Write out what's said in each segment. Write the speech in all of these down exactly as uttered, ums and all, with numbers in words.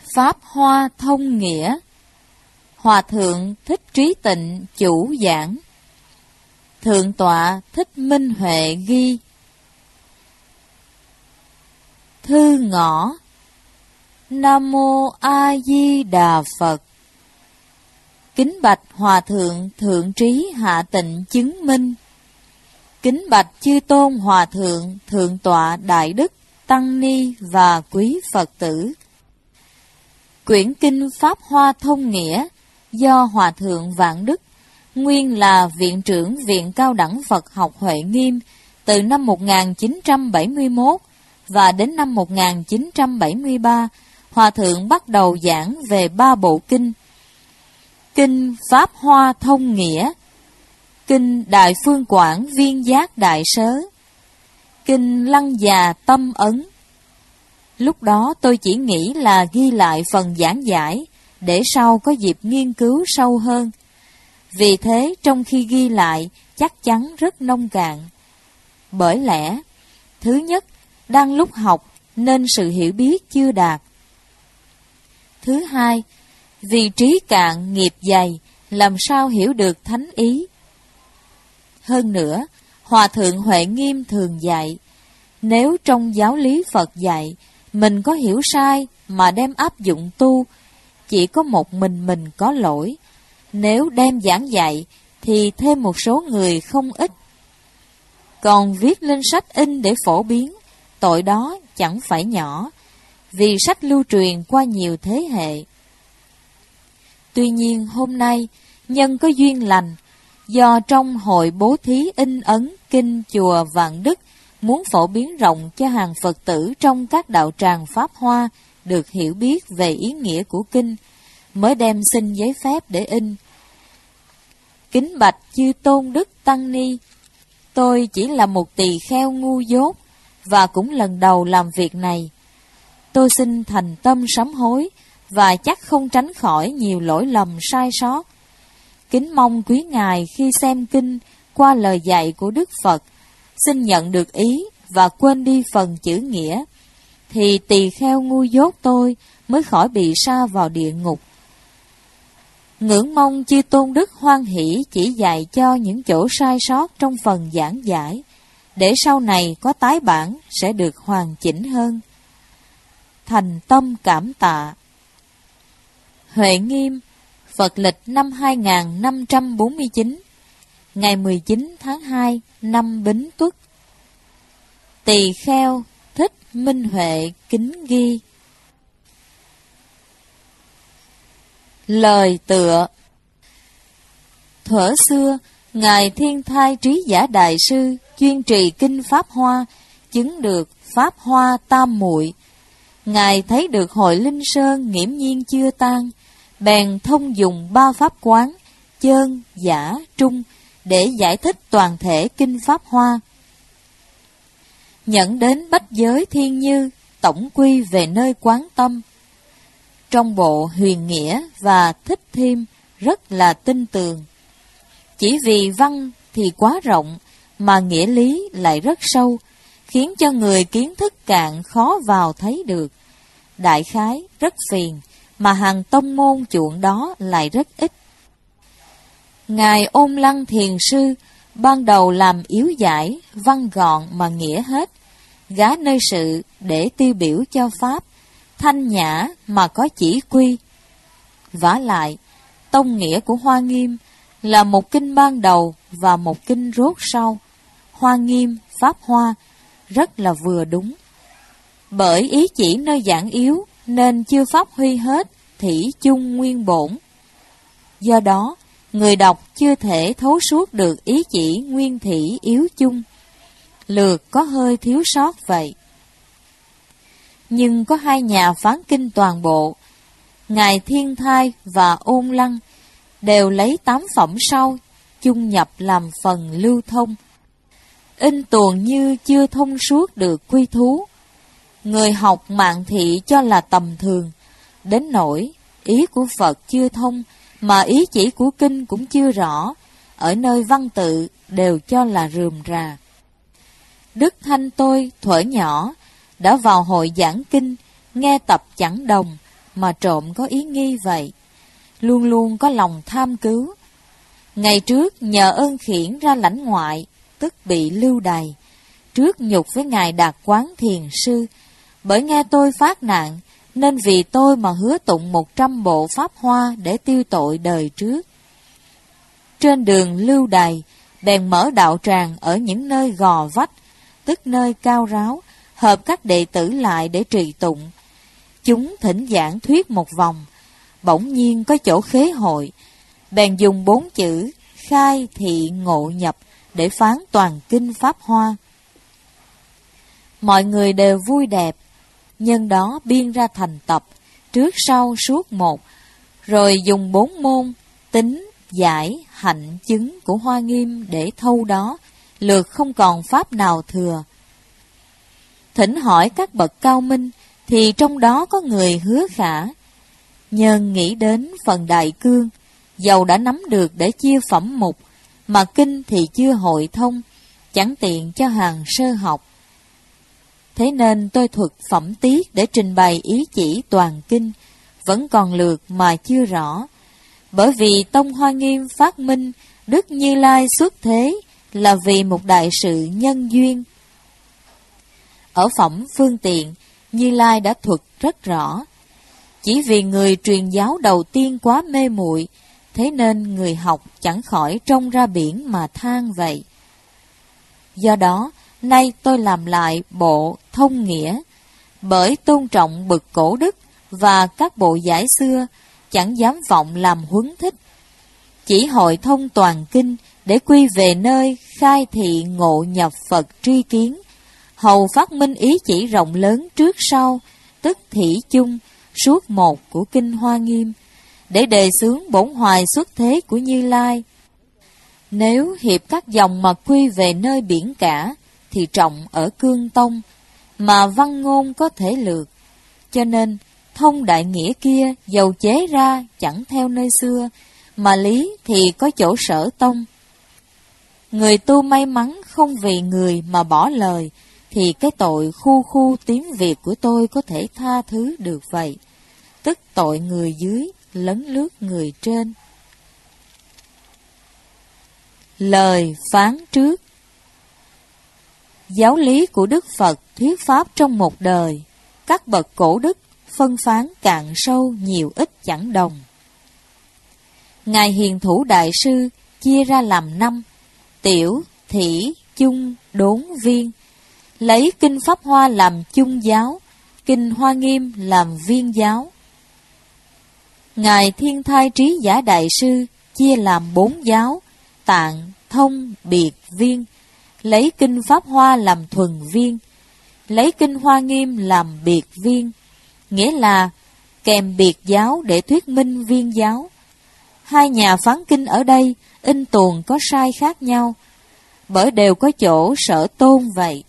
Pháp Hoa thông nghĩa. Hòa thượng Thích Trí Tịnh chủ giảng. Thượng tọa Thích Minh Huệ ghi. Thư ngõ. Nam mô A Di Đà Phật. Kính bạch Hòa thượng Thượng Trí Hạ Tịnh chứng minh. Kính bạch chư tôn Hòa thượng Thượng tọa Đại Đức Tăng Ni và quý Phật tử. Quyển kinh Pháp Hoa thông nghĩa do Hòa thượng Vạn Đức, nguyên là Viện trưởng Viện Cao đẳng Phật học Huệ Nghiêm từ năm một nghìn chín trăm bảy mươi mốt và đến năm một nghìn chín trăm bảy mươi ba, Hòa thượng bắt đầu giảng về ba bộ kinh. Kinh Pháp Hoa thông nghĩa, kinh Đại Phương Quảng Viên Giác Đại Sớ, kinh Lăng Già Tâm Ấn. Lúc đó tôi chỉ nghĩ là ghi lại phần giảng giải, để sau có dịp nghiên cứu sâu hơn. Vì thế trong khi ghi lại chắc chắn rất nông cạn. Bởi lẽ, thứ nhất, đang lúc học nên sự hiểu biết chưa đạt. Thứ hai, vì trí cạn nghiệp dày, làm sao hiểu được thánh ý. Hơn nữa, Hòa thượng Huệ Nghiêm thường dạy, nếu trong giáo lý Phật dạy, mình có hiểu sai mà đem áp dụng tu, chỉ có một mình mình có lỗi. Nếu đem giảng dạy, thì thêm một số người không ít. Còn viết lên sách in để phổ biến, tội đó chẳng phải nhỏ, vì sách lưu truyền qua nhiều thế hệ. Tuy nhiên hôm nay, nhân có duyên lành, do trong hội bố thí in ấn kinh chùa Vạn Đức muốn phổ biến rộng cho hàng Phật tử trong các đạo tràng Pháp Hoa được hiểu biết về ý nghĩa của kinh, mới đem xin giấy phép để in. Kính bạch chư tôn đức tăng ni, tôi chỉ là một tỳ kheo ngu dốt và cũng lần đầu làm việc này. Tôi xin thành tâm sám hối và chắc không tránh khỏi nhiều lỗi lầm sai sót. Kính mong quý ngài khi xem kinh qua lời dạy của Đức Phật, xin nhận được ý và quên đi phần chữ nghĩa, thì tỳ kheo ngu dốt tôi mới khỏi bị sa vào địa ngục. Ngưỡng mong chư tôn đức hoan hỷ chỉ dạy cho những chỗ sai sót trong phần giảng giải, để sau này có tái bản sẽ được hoàn chỉnh hơn. Thành tâm cảm tạ. Huệ Nghiêm, Phật lịch năm hai nghìn năm trăm bốn mươi chín, ngày mười chín tháng hai năm Bính Tuất. Tỳ kheo Thích Minh Huệ kính ghi. Lời tựa. Thuở xưa, Ngài Thiên Thai Trí Giả Đại Sư chuyên trì kinh Pháp Hoa, chứng được Pháp Hoa tam muội. Ngài thấy được hội Linh Sơn nghiễm nhiên chưa tan, bèn thông dùng ba pháp quán, chơn, giả, trung, để giải thích toàn thể kinh Pháp Hoa. Nhận đến bách giới thiên như, tổng quy về nơi quán tâm. Trong bộ Huyền Nghĩa và Thích Thêm rất là tinh tường. Chỉ vì văn thì quá rộng, mà nghĩa lý lại rất sâu, khiến cho người kiến thức cạn khó vào thấy được. Đại khái rất phiền, mà hàng tông môn chuộng đó lại rất ít. Ngài Ôn Lăng Thiền Sư ban đầu làm yếu giải, văn gọn mà nghĩa hết, gá nơi sự để tiêu biểu cho Pháp, thanh nhã mà có chỉ quy. Vả lại, tông nghĩa của Hoa Nghiêm là một kinh ban đầu và một kinh rốt sau. Hoa Nghiêm, Pháp Hoa rất là vừa đúng. Bởi ý chỉ nơi giảng yếu nên chưa phát huy hết thỉ chung nguyên bổn. Do đó, người đọc chưa thể thấu suốt được ý chỉ nguyên thỉ yếu chung. Lược có hơi thiếu sót vậy. Nhưng có hai nhà phán kinh toàn bộ, Ngài Thiên Thai và Ôn Lăng, đều lấy tám phẩm sau, chung nhập làm phần lưu thông. In tuồng như chưa thông suốt được quy thú. Người học mạng thị cho là tầm thường, đến nỗi ý của Phật chưa thông, mà ý chỉ của kinh cũng chưa rõ, ở nơi văn tự đều cho là rườm rà. Đức Thanh tôi thuở nhỏ đã vào hội giảng kinh, nghe tập chẳng đồng, mà trộm có ý nghi vậy, luôn luôn có lòng tham cứu. Ngày trước nhờ ơn khiển ra lãnh ngoại, tức bị lưu đày, trước nhục với ngài Đạt Quán Thiền Sư, bởi nghe tôi phát nạn, nên vì tôi mà hứa tụng một trăm bộ pháp hoa để tiêu tội đời trước. Trên đường lưu đày, bèn mở đạo tràng ở những nơi gò vách, tức nơi cao ráo, hợp các đệ tử lại để trì tụng. Chúng thỉnh giảng thuyết một vòng, bỗng nhiên có chỗ khế hội, bèn dùng bốn chữ khai thị ngộ nhập để phán toàn kinh pháp hoa. Mọi người đều vui đẹp, nhân đó biên ra thành tập, trước sau suốt một, rồi dùng bốn môn tính, giải, hạnh, chứng của Hoa Nghiêm để thâu đó, lượt không còn pháp nào thừa. Thỉnh hỏi các bậc cao minh, thì trong đó có người hứa khả. Nhân nghĩ đến phần đại cương, dầu đã nắm được để chia phẩm mục, mà kinh thì chưa hội thông, chẳng tiện cho hàng sơ học. Thế nên tôi thuật phẩm tiết để trình bày ý chỉ toàn kinh, vẫn còn lược mà chưa rõ. Bởi vì Tông Hoa Nghiêm phát minh Đức Như Lai xuất thế là vì một đại sự nhân duyên. Ở phẩm phương tiện, Như Lai đã thuật rất rõ. Chỉ vì người truyền giáo đầu tiên quá mê muội, thế nên người học chẳng khỏi trông ra biển mà than vậy. Do đó, nay tôi làm lại bộ thông nghĩa, bởi tôn trọng bậc cổ đức và các bộ giải xưa, chẳng dám vọng làm huấn thích. Chỉ hội thông toàn kinh để quy về nơi khai thị ngộ nhập Phật tri kiến, hầu phát minh ý chỉ rộng lớn trước sau, tức thỉ chung, suốt một của Kinh Hoa Nghiêm, để đề xướng bổn hoài xuất thế của Như Lai. Nếu hiệp các dòng mà quy về nơi biển cả, thì trọng ở cương tông, mà văn ngôn có thể lược. Cho nên, thông đại nghĩa kia dầu chế ra chẳng theo nơi xưa, mà lý thì có chỗ sở tông. Người tu may mắn không vì người mà bỏ lời, thì cái tội khu khu tiếng Việt của tôi có thể tha thứ được vậy, tức tội người dưới lấn lướt người trên. Lời phán trước. Giáo lý của Đức Phật thuyết pháp trong một đời, các bậc cổ đức phân phán cạn sâu nhiều ít chẳng đồng. Ngài Hiền Thủ Đại Sư chia ra làm năm: tiểu, thỉ, chung, đốn, viên. Lấy Kinh Pháp Hoa làm chung giáo, Kinh Hoa Nghiêm làm viên giáo. Ngài Thiên Thai Trí Giả Đại Sư chia làm bốn giáo: tạng, thông, biệt, viên. Lấy Kinh Pháp Hoa làm thuần viên, lấy Kinh Hoa Nghiêm làm biệt viên, nghĩa là kèm biệt giáo để thuyết minh viên giáo. Hai nhà phán kinh ở đây in tuồng có sai khác nhau, bởi đều có chỗ sở tôn vậy.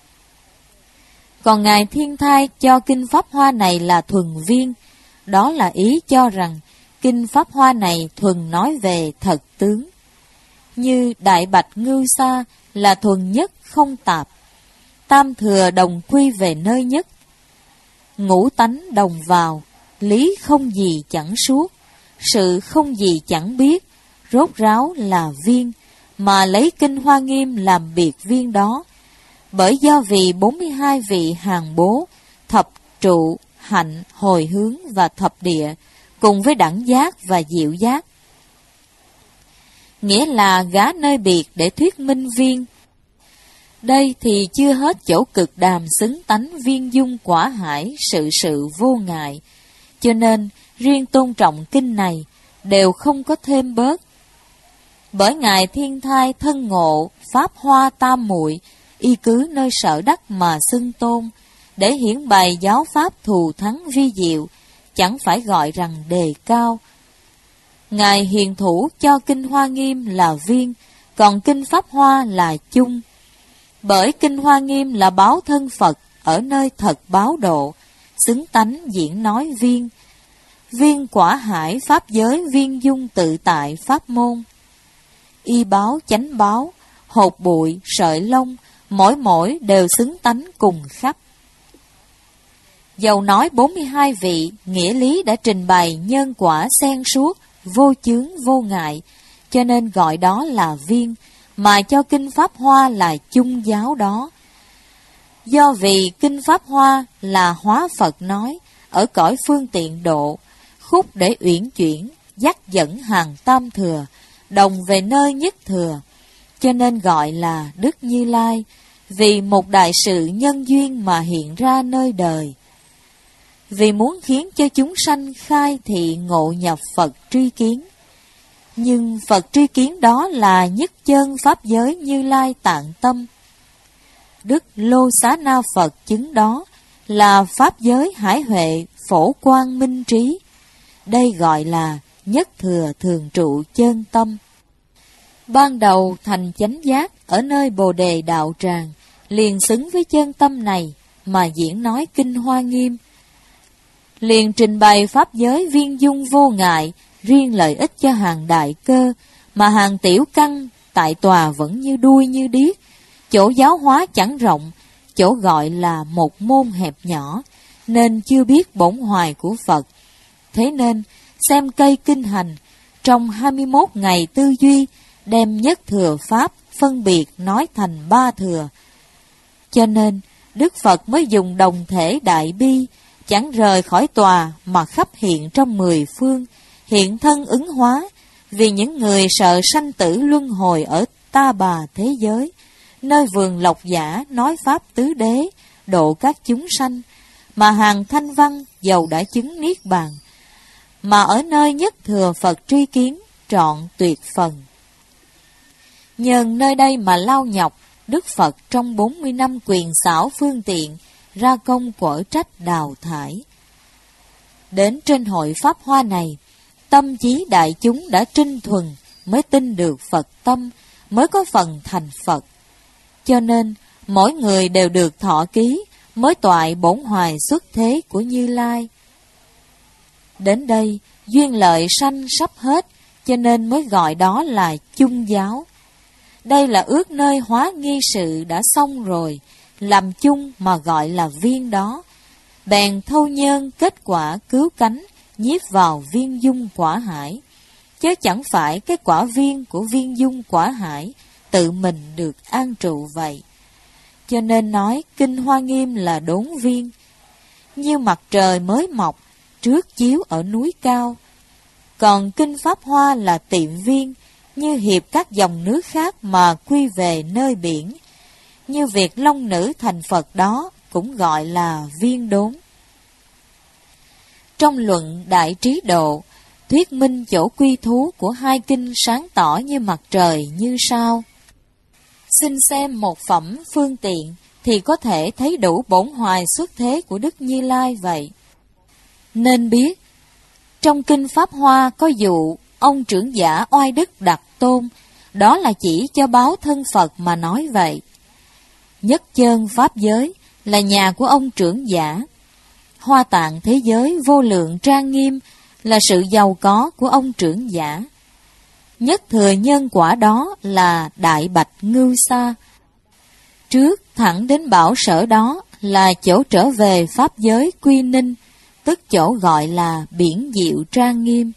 Còn Ngài Thiên Thai cho Kinh Pháp Hoa này là thuần viên, đó là ý cho rằng Kinh Pháp Hoa này thuần nói về thật tướng. Như Đại Bạch Ngưu Sa là thuần nhất không tạp, tam thừa đồng quy về nơi nhất, ngũ tánh đồng vào, lý không gì chẳng suốt, sự không gì chẳng biết, rốt ráo là viên, mà lấy Kinh Hoa Nghiêm làm biệt viên đó. Bởi do vì bốn mươi hai vị hàng bố, thập trụ, hạnh, hồi hướng và thập địa, cùng với đẳng giác và diệu giác. Nghĩa là gá nơi biệt để thuyết minh viên. Đây thì chưa hết chỗ cực đàm xứng tánh viên dung quả hải, sự sự vô ngại. Cho nên, riêng tôn trọng kinh này, đều không có thêm bớt. Bởi Ngài Thiên Thai thân ngộ, Pháp Hoa tam muội y cứ nơi sở đắc mà xưng tôn, để hiển bày giáo pháp thù thắng vi diệu, chẳng phải gọi rằng đề cao. Ngài Hiền Thủ cho Kinh Hoa Nghiêm là viên, còn Kinh Pháp Hoa là chung. Bởi Kinh Hoa Nghiêm là báo thân Phật ở nơi thật báo độ, xứng tánh diễn nói viên. Viên quả hải pháp giới viên dung tự tại pháp môn. Y báo chánh báo, hột bụi, sợi lông, mỗi mỗi đều xứng tánh cùng khắp. Dầu nói bốn mươi hai vị, nghĩa lý đã trình bày nhân quả xen suốt, vô chướng vô ngại, cho nên gọi đó là viên, mà cho Kinh Pháp Hoa là chung giáo đó. Do vì Kinh Pháp Hoa là hóa Phật nói, ở cõi phương tiện độ, khúc để uyển chuyển, dắt dẫn hàng tam thừa, đồng về nơi nhất thừa, cho nên gọi là Đức Như Lai, vì một đại sự nhân duyên mà hiện ra nơi đời. Vì muốn khiến cho chúng sanh khai thị ngộ nhập Phật tri kiến. Nhưng Phật tri kiến đó là nhất chân Pháp giới Như Lai Tạng Tâm. Đức Lô Xá Na Phật chứng đó là Pháp giới Hải Huệ Phổ Quang Minh Trí. Đây gọi là nhất thừa thường trụ chân tâm. Ban đầu thành chánh giác ở nơi Bồ Đề Đạo Tràng, liền xứng với chân tâm này mà diễn nói Kinh Hoa Nghiêm. Liền trình bày Pháp giới viên dung vô ngại, riêng lợi ích cho hàng đại cơ, mà hàng tiểu căn tại tòa vẫn như đuôi như điếc, chỗ giáo hóa chẳng rộng, chỗ gọi là một môn hẹp nhỏ, nên chưa biết bổn hoài của Phật. Thế nên, xem cây kinh hành, trong hai mươi mốt ngày tư duy, đem nhất thừa Pháp phân biệt nói thành ba thừa. Cho nên, Đức Phật mới dùng đồng thể đại bi, chẳng rời khỏi tòa mà khắp hiện trong mười phương, hiện thân ứng hóa, vì những người sợ sanh tử luân hồi ở ta bà thế giới, nơi vườn lộc giả nói Pháp tứ đế, độ các chúng sanh, mà hàng thanh văn dầu đã chứng niết bàn, mà ở nơi nhất thừa Phật tri kiến, trọn tuyệt phần. Nhờ nơi đây mà lao nhọc, Đức Phật trong bốn mươi năm quyền xảo phương tiện, ra công quở trách đào thải. Đến trên hội Pháp Hoa này, tâm trí đại chúng đã trinh thuần, mới tin được Phật tâm, mới có phần thành Phật. Cho nên, mỗi người đều được thọ ký, mới toại bổn hoài xuất thế của Như Lai. Đến đây, duyên lợi sanh sắp hết, cho nên mới gọi đó là chung giáo. Đây là ước nơi hóa nghi sự đã xong rồi, làm chung mà gọi là viên đó. Bèn thâu nhân kết quả cứu cánh, nhiếp vào viên dung quả hải. Chứ chẳng phải cái quả viên của viên dung quả hải tự mình được an trụ vậy. Cho nên nói Kinh Hoa Nghiêm là đốn viên. Như mặt trời mới mọc, trước chiếu ở núi cao. Còn Kinh Pháp Hoa là tiệm viên, như hiệp các dòng nước khác mà quy về nơi biển. Như việc long nữ thành Phật đó cũng gọi là viên đốn. Trong luận Đại Trí Độ, thuyết minh chỗ quy thú của hai kinh sáng tỏ như mặt trời như sao. Xin xem một phẩm phương tiện thì có thể thấy đủ bổn hoài xuất thế của Đức Như Lai vậy. Nên biết, trong Kinh Pháp Hoa có dụ ông trưởng giả oai đức đặt tôn, đó là chỉ cho báo thân Phật mà nói vậy. Nhất chân Pháp giới là nhà của ông trưởng giả. Hoa tạng thế giới vô lượng trang nghiêm là sự giàu có của ông trưởng giả. Nhất thừa nhân quả đó là Đại Bạch Ngưu Sa. Trước thẳng đến bảo sở đó là chỗ trở về Pháp giới Quy Ninh, tức chỗ gọi là biển diệu trang nghiêm.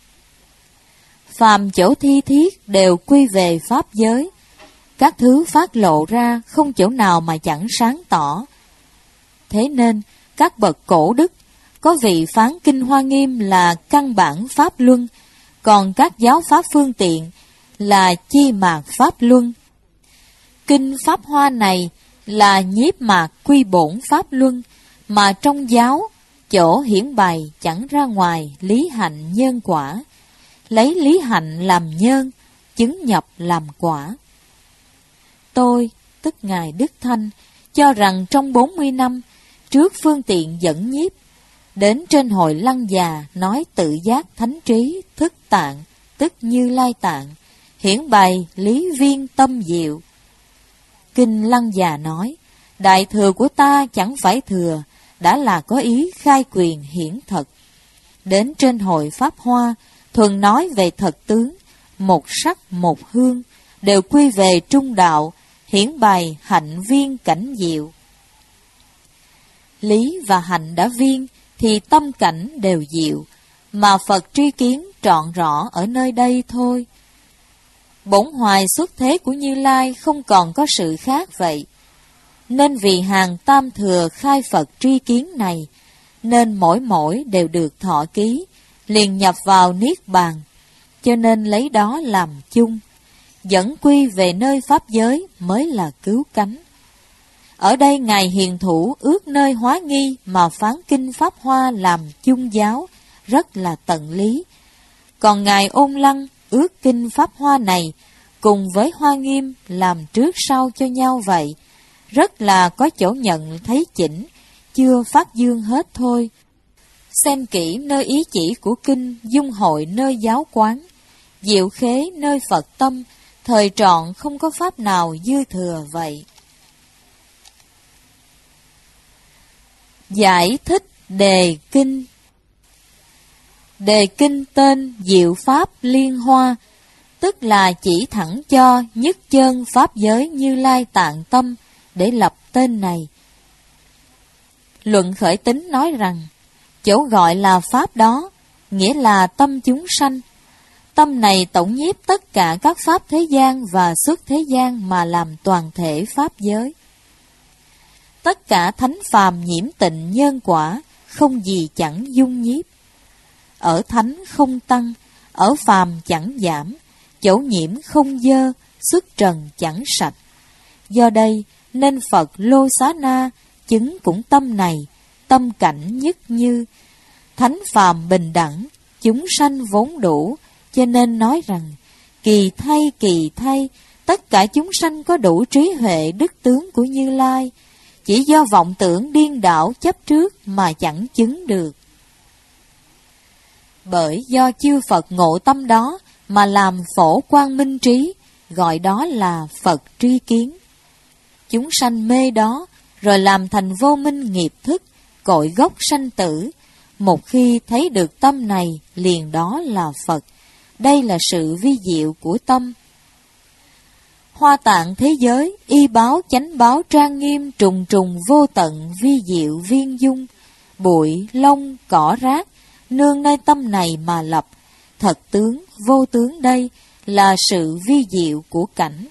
Phàm chỗ thi thiết đều quy về Pháp giới. Các thứ phát lộ ra không chỗ nào mà chẳng sáng tỏ. Thế nên, các bậc cổ đức, có vị phán Kinh Hoa Nghiêm là căn bản Pháp Luân, còn các giáo Pháp phương tiện là chi mạc Pháp Luân. Kinh Pháp Hoa này là nhiếp mạc quy bổn Pháp Luân, mà trong giáo, chỗ hiển bày chẳng ra ngoài lý hạnh nhân quả, lấy lý hạnh làm nhân, chứng nhập làm quả. Tôi, tức Ngài Đức Thanh, cho rằng trong bốn mươi năm, trước phương tiện dẫn nhiếp, đến trên hội Lăng Già nói tự giác thánh trí, thức tạng, tức Như Lai tạng, hiển bày lý viên tâm diệu. Kinh Lăng Già nói, đại thừa của ta chẳng phải thừa, đã là có ý khai quyền hiển thật. Đến trên hội Pháp Hoa, thường nói về thật tướng, một sắc một hương, đều quy về trung đạo, hiển bày hạnh viên cảnh diệu. Lý và hạnh đã viên, thì tâm cảnh đều diệu, mà Phật tri kiến trọn rõ ở nơi đây thôi. Bổn hoài xuất thế của Như Lai không còn có sự khác vậy. Nên vì hàng tam thừa khai Phật tri kiến này, nên mỗi mỗi đều được thọ ký, liền nhập vào Niết Bàn, cho nên lấy đó làm chung, dẫn quy về nơi Pháp giới mới là cứu cánh. Ở đây Ngài Hiền Thủ ước nơi Hóa Nghi mà phán kinh Pháp Hoa làm chung giáo, rất là tận lý. Còn Ngài Ôn Lăng ước kinh Pháp Hoa này cùng với Hoa Nghiêm làm trước sau cho nhau vậy, rất là có chỗ nhận thấy chỉnh, chưa phát dương hết thôi. Xem kỹ nơi ý chỉ của kinh dung hội nơi giáo quán, diệu khế nơi Phật tâm, thời trọn không có pháp nào dư thừa vậy. Giải thích đề kinh. Đề kinh tên Diệu Pháp Liên Hoa, tức là chỉ thẳng cho nhất chân Pháp giới Như Lai Tạng Tâm để lập tên này. Luận khởi tính nói rằng, chỗ gọi là Pháp đó, nghĩa là tâm chúng sanh. Tâm này tổng nhiếp tất cả các Pháp thế gian và xuất thế gian mà làm toàn thể Pháp giới. Tất cả thánh phàm nhiễm tịnh nhân quả, không gì chẳng dung nhiếp. Ở thánh không tăng, ở phàm chẳng giảm, chỗ nhiễm không dơ, xuất trần chẳng sạch. Do đây nên Phật Lô Xá Na chứng cũng tâm này, tâm cảnh nhất như. Thánh phàm bình đẳng, chúng sanh vốn đủ, cho nên nói rằng, kỳ thay kỳ thay, tất cả chúng sanh có đủ trí huệ đức tướng của Như Lai, chỉ do vọng tưởng điên đảo chấp trước mà chẳng chứng được. Bởi do chư Phật ngộ tâm đó mà làm phổ quang minh trí, gọi đó là Phật tri kiến. Chúng sanh mê đó, rồi làm thành vô minh nghiệp thức, cội gốc sanh tử. Một khi thấy được tâm này, liền đó là Phật. Đây là sự vi diệu của tâm. Hoa tạng thế giới, y báo chánh báo trang nghiêm, trùng trùng vô tận, vi diệu viên dung. Bụi, lông, cỏ rác, nương nơi tâm này mà lập. Thật tướng, vô tướng đây là sự vi diệu của cảnh.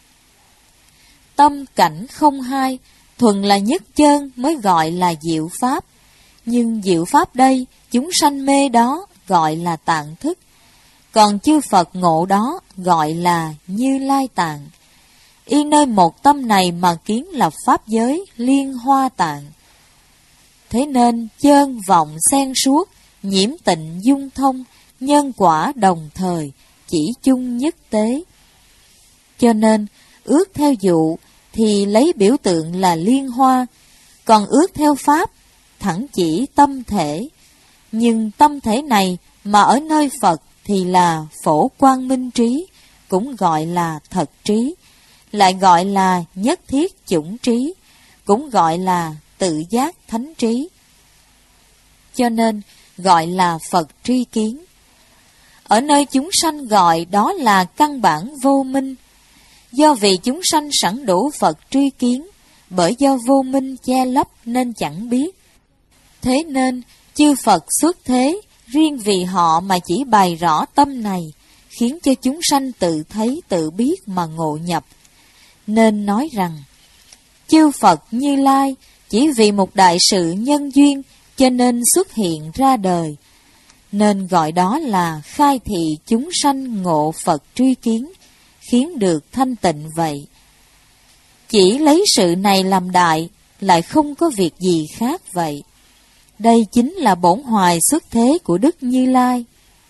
Tâm cảnh không hai, thuần là nhất chân mới gọi là diệu pháp. Nhưng diệu pháp đây, chúng sanh mê đó gọi là tạng thức. Còn chư Phật ngộ đó gọi là Như Lai Tạng. Y nơi một tâm này mà kiến lập pháp giới liên hoa tạng. Thế nên chơn vọng xen suốt, nhiễm tịnh dung thông, nhân quả đồng thời, chỉ chung nhất tế. Cho nên ước theo dụ thì lấy biểu tượng là liên hoa, còn ước theo pháp thẳng chỉ tâm thể. Nhưng tâm thể này mà ở nơi Phật thì là phổ quang minh trí, cũng gọi là thật trí, lại gọi là nhất thiết chủng trí, cũng gọi là tự giác thánh trí. Cho nên gọi là Phật tri kiến. Ở nơi chúng sanh gọi đó là căn bản vô minh. Do vì chúng sanh sẵn đủ Phật tri kiến, bởi do vô minh che lấp nên chẳng biết. Thế nên chư Phật xuất thế, riêng vì họ mà chỉ bày rõ tâm này, khiến cho chúng sanh tự thấy tự biết mà ngộ nhập. Nên nói rằng, chư Phật Như Lai chỉ vì một đại sự nhân duyên cho nên xuất hiện ra đời. Nên gọi đó là khai thị chúng sanh ngộ Phật tri kiến, khiến được thanh tịnh vậy. Chỉ lấy sự này làm đại, lại không có việc gì khác vậy. Đây chính là bổn hoài xuất thế của Đức Như Lai.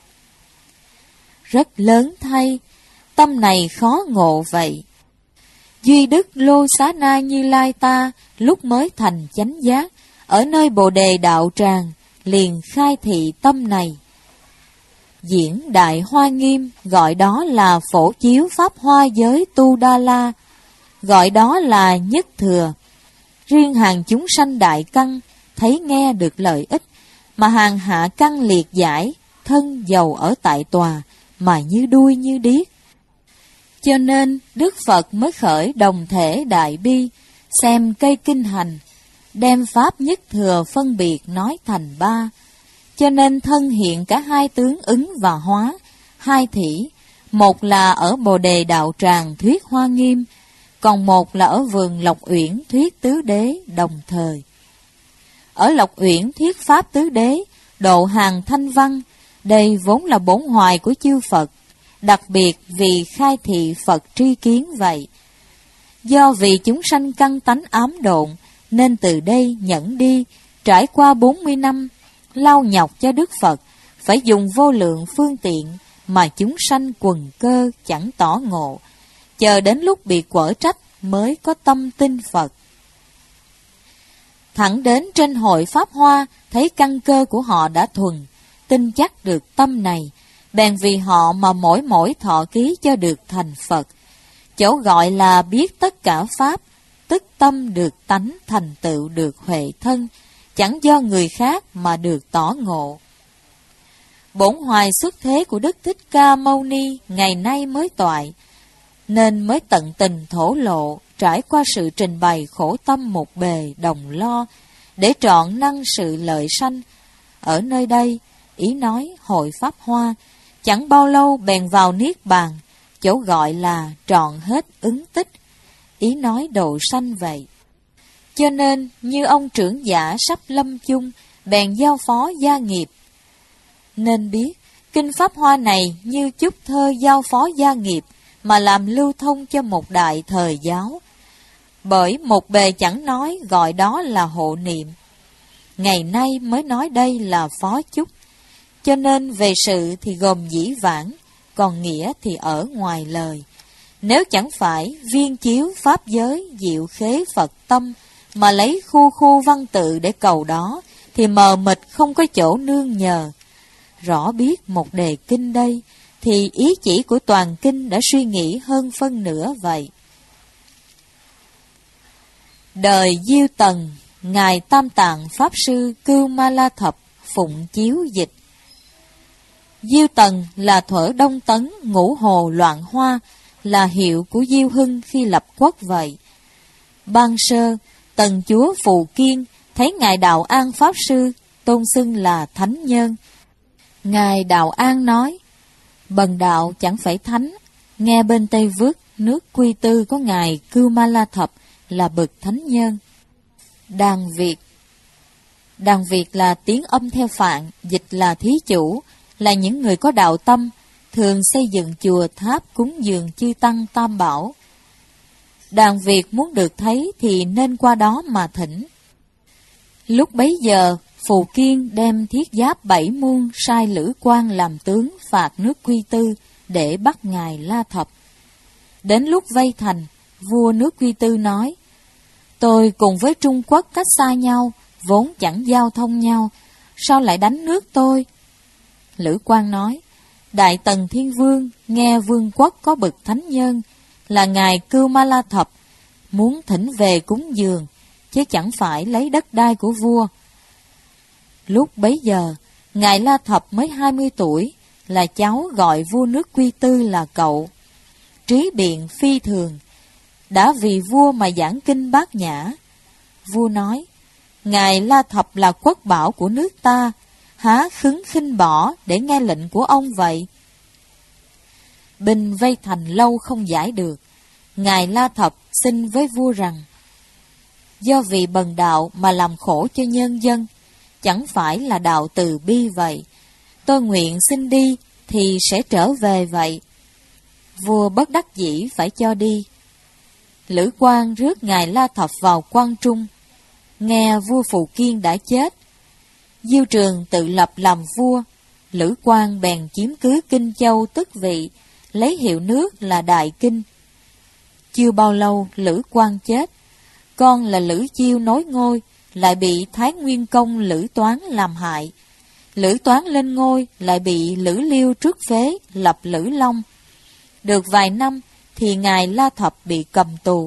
Rất lớn thay, tâm này khó ngộ vậy. Duy Đức Lô Xá Na Như Lai ta lúc mới thành chánh giác, ở nơi Bồ Đề Đạo Tràng, liền khai thị tâm này. Diễn Đại Hoa Nghiêm gọi đó là phổ chiếu Pháp Hoa giới Tu Đa La, gọi đó là nhất thừa. Riêng hàng chúng sanh đại căn thấy nghe được lợi ích, mà hàng hạ căn liệt giải, thân dầu ở tại tòa, mà như đuôi như điếc. Cho nên Đức Phật mới khởi đồng thể đại bi, xem cây kinh hành, đem pháp nhất thừa phân biệt nói thành ba, cho nên thân hiện cả hai tướng ứng và hóa, hai thỉ, một là ở Bồ Đề Đạo Tràng thuyết Hoa Nghiêm, còn một là ở vườn Lộc Uyển thuyết Tứ Đế đồng thời. Ở Lộc Uyển thuyết pháp Tứ Đế, độ hàng thanh văn, đây vốn là bổn hoài của chư Phật, đặc biệt vì khai thị Phật tri kiến vậy. Do vì chúng sanh căn tánh ám độn, nên từ đây nhẫn đi, trải qua bốn mươi năm, lau nhọc cho Đức Phật, phải dùng vô lượng phương tiện, mà chúng sanh quần cơ chẳng tỏ ngộ, chờ đến lúc bị quở trách mới có tâm tin Phật. Thẳng đến trên hội Pháp Hoa, thấy căn cơ của họ đã thuần, tin chắc được tâm này, bèn vì họ mà mỗi mỗi thọ ký cho được thành Phật. Chỗ gọi là biết tất cả Pháp, tức tâm được tánh thành tựu được huệ thân, chẳng do người khác mà được tỏ ngộ. Bổn hoài xuất thế của Đức Thích Ca Mâu Ni ngày nay mới toại, nên mới tận tình thổ lộ, trải qua sự trình bày khổ tâm một bề đồng lo, để trọn năng sự lợi sanh. Ở nơi đây, ý nói hội Pháp Hoa, chẳng bao lâu bèn vào Niết Bàn, chỗ gọi là trọn hết ứng tích, ý nói độ sanh vậy. Cho nên, như ông trưởng giả sắp lâm chung, bèn giao phó gia nghiệp. Nên biết, kinh Pháp Hoa này như chút thơ giao phó gia nghiệp, mà làm lưu thông cho một đại thời giáo. Bởi một bề chẳng nói gọi đó là hộ niệm, ngày nay mới nói đây là phó chúc. Cho nên về sự thì gồm dĩ vãng, còn nghĩa thì ở ngoài lời. Nếu chẳng phải viên chiếu pháp giới diệu khế Phật tâm, mà lấy khu khu văn tự để cầu đó, thì mờ mịt không có chỗ nương nhờ. Rõ biết một đề kinh đây, thì ý chỉ của toàn kinh đã suy nghĩ hơn phân nửa vậy. Đời Diêu Tần, Ngài Tam Tạng Pháp Sư Cưu Ma La Thập phụng chiếu dịch. Diêu Tần là thuở Đông Tấn ngũ hồ loạn hoa, là hiệu của Diêu Hưng khi lập quốc vậy. Ban sơ, Tần chúa Phù Kiên thấy Ngài Đạo An Pháp Sư tôn xưng là Thánh Nhân. Ngài Đạo An nói, bần đạo chẳng phải thánh, nghe bên Tây Vước nước Quy Tư có Ngài Cưu Ma La Thập là bậc Thánh Nhân. Đàn Việt. Đàn Việt là tiếng âm theo Phạn, dịch là thí chủ, là những người có đạo tâm, thường xây dựng chùa tháp cúng dường chư tăng tam bảo. Đàn Việt muốn được thấy thì nên qua đó mà thỉnh. Lúc bấy giờ, Phù Kiên đem thiết giáp bảy muôn sai Lữ Quang làm tướng phạt nước Quy Tư để bắt Ngài La Thập. Đến lúc vây thành, vua nước Quy Tư nói, tôi cùng với Trung Quốc cách xa nhau, vốn chẳng giao thông nhau, sao lại đánh nước tôi? Lữ Quang nói, Đại Tần Thiên Vương nghe vương quốc có bậc thánh nhân là Ngài Cưu Ma La Thập, muốn thỉnh về cúng dường, chứ chẳng phải lấy đất đai của vua. Lúc bấy giờ, Ngài La Thập mới hai mươi tuổi, là cháu gọi vua nước Quy Tư là cậu. Trí biện phi thường, đã vì vua mà giảng kinh Bát Nhã. Vua nói, Ngài La Thập là quốc bảo của nước ta, há khứng khinh bỏ để nghe lệnh của ông vậy? Binh vây thành lâu không giải được, Ngài La Thập xin với vua rằng, do vì bần đạo mà làm khổ cho nhân dân, chẳng phải là đạo từ bi vậy. Tôi nguyện xin đi thì sẽ trở về vậy. Vua bất đắc dĩ phải cho đi. Lữ Quang rước Ngài La Thập vào quan trung. Nghe vua Phù Kiên đã chết, Diêu Trường tự lập làm vua. Lữ Quang bèn chiếm cứ Kinh Châu Tức Vị, lấy hiệu nước là Đại Kinh. Chưa bao lâu Lữ Quang chết, con là Lữ Chiêu nối ngôi, lại bị Thái Nguyên Công Lữ Toán làm hại. Lữ Toán lên ngôi, lại bị Lữ Liêu trước phế, lập Lữ Long. Được vài năm, thì Ngài La Thập bị cầm tù.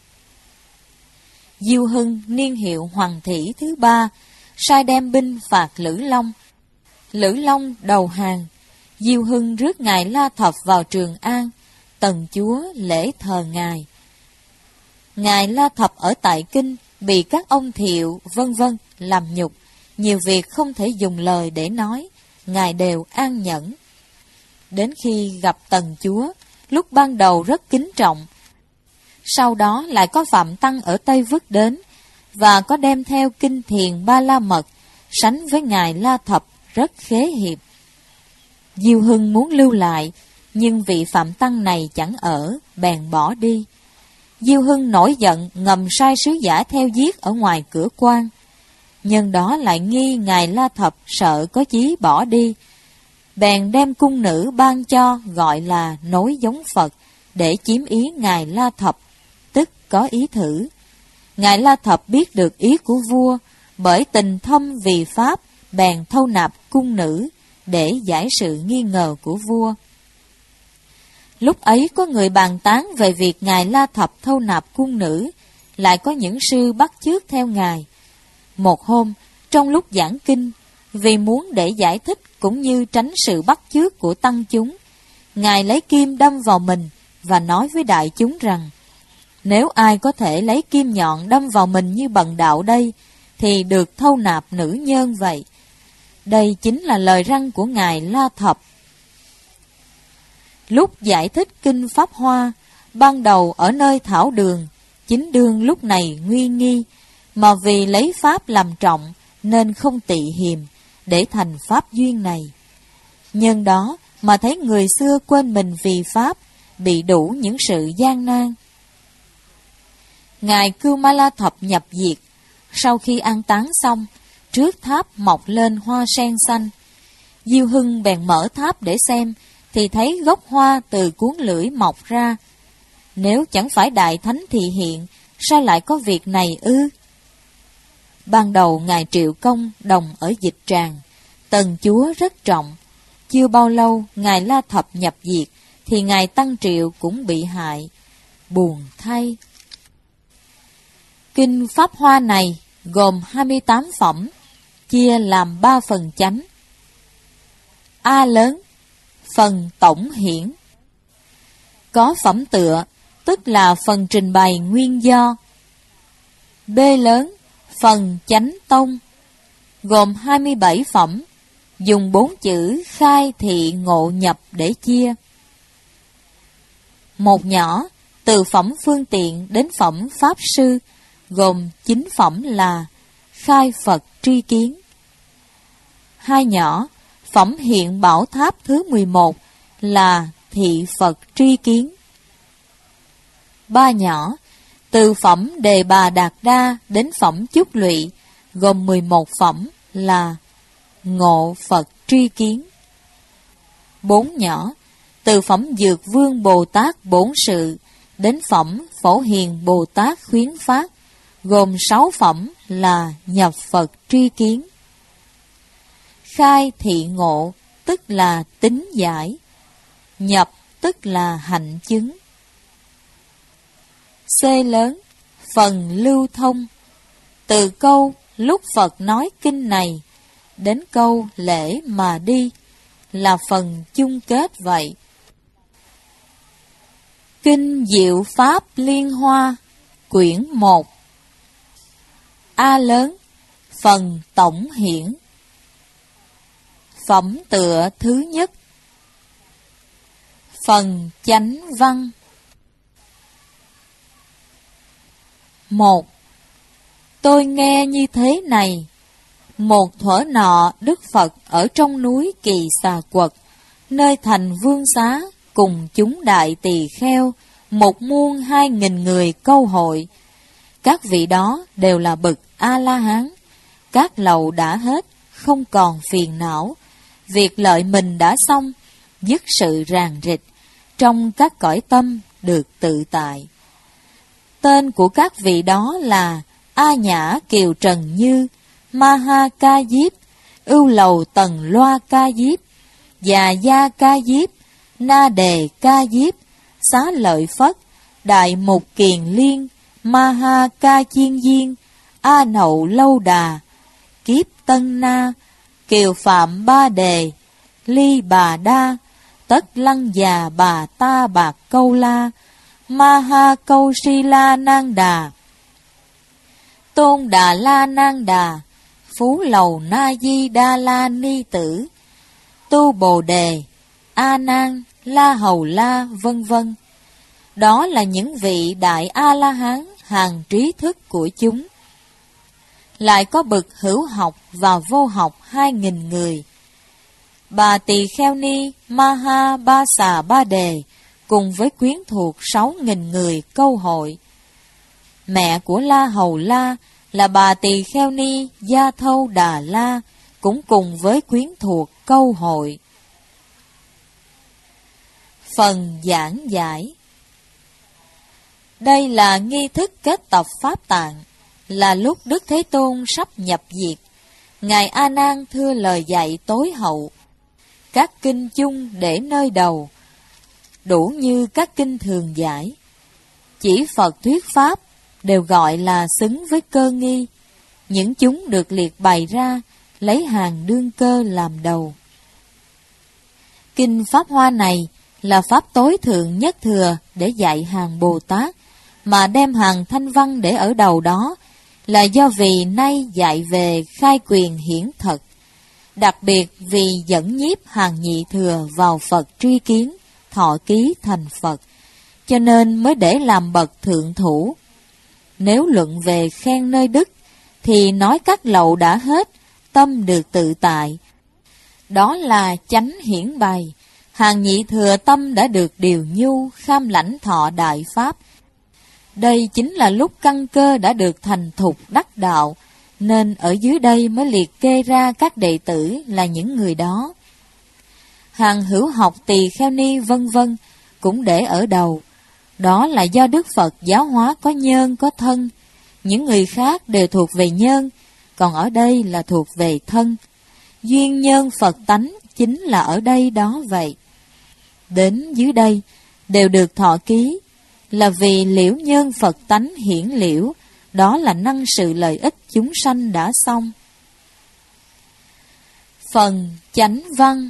Diêu Hưng niên hiệu Hoàng Thị thứ ba, sai đem binh phạt Lữ Long. Lữ Long đầu hàng, Diêu Hưng rước Ngài La Thập vào Trường An, tần chúa lễ thờ Ngài. Ngài La Thập ở tại Kinh, bị các ông Thiệu vân vân làm nhục, nhiều việc không thể dùng lời để nói, Ngài đều an nhẫn. Đến khi gặp Tần Chúa, lúc ban đầu rất kính trọng, sau đó lại có Phạm Tăng ở Tây Vức đến, và có đem theo kinh thiền Ba La Mật, sánh với Ngài La Thập rất khế hiệp. Diêu Hưng muốn lưu lại, nhưng vị Phạm Tăng này chẳng ở, bèn bỏ đi. Diêu Hưng nổi giận, ngầm sai sứ giả theo giết ở ngoài cửa quan. Nhân đó lại nghi Ngài La Thập sợ có chí bỏ đi, bèn đem cung nữ ban cho gọi là nối giống Phật để chiếm ý Ngài La Thập, tức có ý thử. Ngài La Thập biết được ý của vua, bởi tình thâm vì Pháp, bèn thâu nạp cung nữ để giải sự nghi ngờ của vua. Lúc ấy có người bàn tán về việc Ngài La Thập thâu nạp cung nữ, lại có những sư bắt chước theo Ngài. Một hôm, trong lúc giảng kinh, vì muốn để giải thích cũng như tránh sự bắt chước của tăng chúng, Ngài lấy kim đâm vào mình và nói với đại chúng rằng, nếu ai có thể lấy kim nhọn đâm vào mình như bần đạo đây, thì được thâu nạp nữ nhân vậy. Đây chính là lời răn của Ngài La Thập. Lúc giải thích kinh Pháp Hoa, ban đầu ở nơi thảo đường, chính đương lúc này nguy nghi, mà vì lấy Pháp làm trọng, nên không tị hiềm, để thành Pháp duyên này. Nhân đó mà thấy người xưa quên mình vì Pháp, bị đủ những sự gian nan. Ngài Cưu Ma La Thập nhập diệt, sau khi an táng xong, trước tháp mọc lên hoa sen xanh. Diêu Hưng bèn mở tháp để xem, thì thấy gốc hoa từ cuốn lưỡi mọc ra. Nếu chẳng phải Đại Thánh thị hiện, sao lại có việc này ư? Ban đầu Ngài Triệu Công đồng ở Dịch Tràng, Tần Chúa rất trọng. Chưa bao lâu Ngài La Thập nhập diệt, thì Ngài Tăng Triệu cũng bị hại. Buồn thay! Kinh Pháp Hoa này gồm hai mươi tám phẩm, chia làm ba phần chánh. A lớn, phần tổng hiển. Có phẩm tựa, tức là phần trình bày nguyên do. B lớn, phần chánh tông, gồm hai mươi bảy phẩm, dùng bốn chữ khai thị ngộ nhập để chia. Một nhỏ, từ phẩm phương tiện đến phẩm pháp sư, gồm chín phẩm là khai Phật tri kiến. Hai nhỏ, phẩm hiện bảo tháp thứ mười một là thị Phật tri kiến. Ba nhỏ, từ phẩm đề bà đạt đa đến phẩm chúc lụy, gồm mười một phẩm là ngộ Phật tri kiến. Bốn nhỏ, từ phẩm dược vương Bồ Tát bổn sự đến phẩm phổ hiền Bồ Tát khuyến phát, gồm sáu phẩm là nhập Phật tri kiến. Khai thị ngộ, tức là tính giải. Nhập, tức là hạnh chứng. C lớn, phần lưu thông. Từ câu lúc Phật nói kinh này đến câu lễ mà đi là phần chung kết vậy. Kinh Diệu Pháp Liên Hoa, quyển một. A lớn, phần tổng hiển. Phẩm tựa thứ nhất. Phần chánh văn. Một. Tôi nghe như thế này. Một thuở nọ Đức Phật ở trong núi Kỳ Xà Quật, nơi thành Vương Xá, cùng chúng đại tỳ kheo, một muôn hai nghìn người câu hội. Các vị đó đều là bậc A-la-hán. Các lầu đã hết, không còn phiền não. Việc lợi mình đã xong, dứt sự ràng rịch, trong các cõi tâm được tự tại. Tên của các vị đó là A Nhã Kiều Trần Như, Ma Ha Ca Diếp, Ưu Lầu Tần Loa Ca Diếp, Già Gia Ca Diếp, Na Đề Ca Diếp, Xá Lợi Phất, Đại Mục Kiền Liên, Ma Ha Ca Chiên Diên, A Nậu Lâu Đà, Kiếp Tân Na, Kiều Phạm Ba Đề, Ly Bà Đa, Tất Lăng Già Bà Ta Bạc Câu La, Ma Ha Câu Si La Nan Đà. Tôn Đà La Nan Đà, Phú Lầu Na Di Đa La Ni Tử, Tu Bồ Đề, A Nan, La Hầu La, vân vân. Đó là những vị đại A-la-hán hàng trí thức của chúng. Lại có bậc hữu học và vô học hai nghìn người. Bà Tỳ Kheo Ni Maha Ba Xà Ba Đề cùng với quyến thuộc sáu nghìn người câu hội. Mẹ của La Hầu La là bà Tỳ Kheo Ni Gia Thâu Đà La cũng cùng với quyến thuộc câu hội. Phần giảng giải. Đây là nghi thức kết tập Pháp Tạng, là lúc Đức Thế Tôn sắp nhập diệt. Ngài A Nan thưa lời dạy tối hậu. Các kinh chung để nơi đầu, đủ như các kinh thường giải. Chỉ Phật thuyết Pháp đều gọi là xứng với cơ nghi. Những chúng được liệt bày ra, lấy hàng đương cơ làm đầu. Kinh Pháp Hoa này là Pháp tối thượng nhất thừa để dạy hàng Bồ Tát, mà đem hàng thanh văn để ở đầu đó là do vì nay dạy về khai quyền hiển thật, đặc biệt vì dẫn nhiếp hàng nhị thừa vào Phật tri kiến, thọ ký thành Phật, cho nên mới để làm bậc thượng thủ. Nếu luận về khen nơi đức, thì nói các lậu đã hết, tâm được tự tại. Đó là chánh hiển bày, hàng nhị thừa tâm đã được điều nhu, kham lãnh thọ đại pháp. Đây chính là lúc căn cơ đã được thành thục đắc đạo, nên ở dưới đây mới liệt kê ra các đệ tử là những người đó. Hàng hữu học Tỳ Kheo Ni vân vân cũng để ở đầu. Đó là do Đức Phật giáo hóa có nhân có thân. Những người khác đều thuộc về nhân, còn ở đây là thuộc về thân. Duyên nhân Phật tánh chính là ở đây đó vậy. Đến dưới đây đều được thọ ký, là vì liễu nhân Phật tánh hiển liễu, đó là năng sự lợi ích chúng sanh đã xong. Phần chánh văn.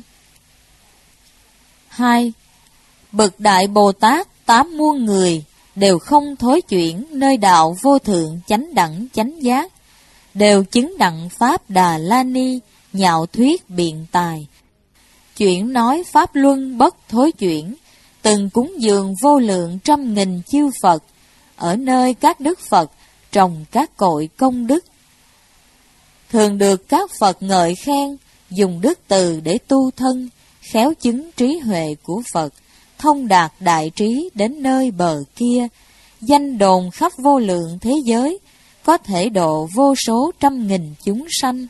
Hai. Bậc Đại Bồ Tát tám muôn người đều không thối chuyển nơi đạo vô thượng chánh đẳng chánh giác, đều chứng đặng Pháp Đà La Ni, nhạo thuyết biện tài. Chuyện nói Pháp Luân bất thối chuyển, từng cúng dường vô lượng trăm nghìn chư Phật, ở nơi các Đức Phật trồng các cội công đức. Thường được các Phật ngợi khen, dùng đức từ để tu thân, khéo chứng trí huệ của Phật, thông đạt đại trí đến nơi bờ kia, danh đồn khắp vô lượng thế giới, có thể độ vô số trăm nghìn chúng sanh.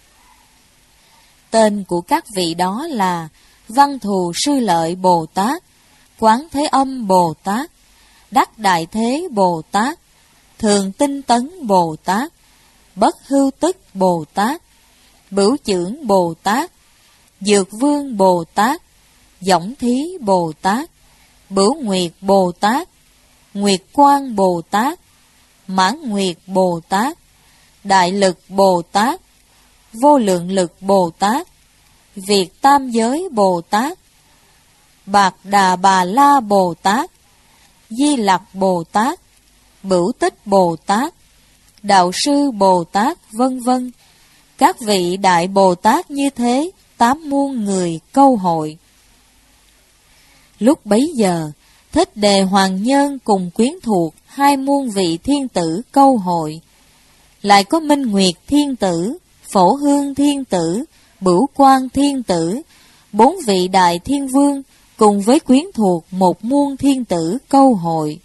Tên của các vị đó là Văn Thù Sư Lợi Bồ Tát, Quán Thế Âm Bồ Tát, Đắc Đại Thế Bồ Tát, Thường Tinh Tấn Bồ Tát, Bất Hưu Tức Bồ Tát, Bửu Chưởng Bồ Tát, Dược Vương Bồ Tát, Võng Thí Bồ Tát, Bửu Nguyệt Bồ Tát, Nguyệt Quang Bồ Tát, Mãn Nguyệt Bồ Tát, Đại Lực Bồ Tát, Vô Lượng Lực Bồ Tát, Việt Tam Giới Bồ Tát, Bạc Đà Bà La Bồ Tát, Di Lặc Bồ Tát, Bửu Tích Bồ Tát, Đạo Sư Bồ Tát, vân vân. Các vị Đại Bồ Tát như thế, tám muôn người câu hội. Lúc bấy giờ, Thích Đề Hoàng Nhân cùng quyến thuộc hai muôn vị thiên tử câu hội. Lại có Minh Nguyệt Thiên Tử, Phổ Hương Thiên Tử, Bửu Quang Thiên Tử, bốn vị Đại Thiên Vương cùng với quyến thuộc một muôn thiên tử câu hội.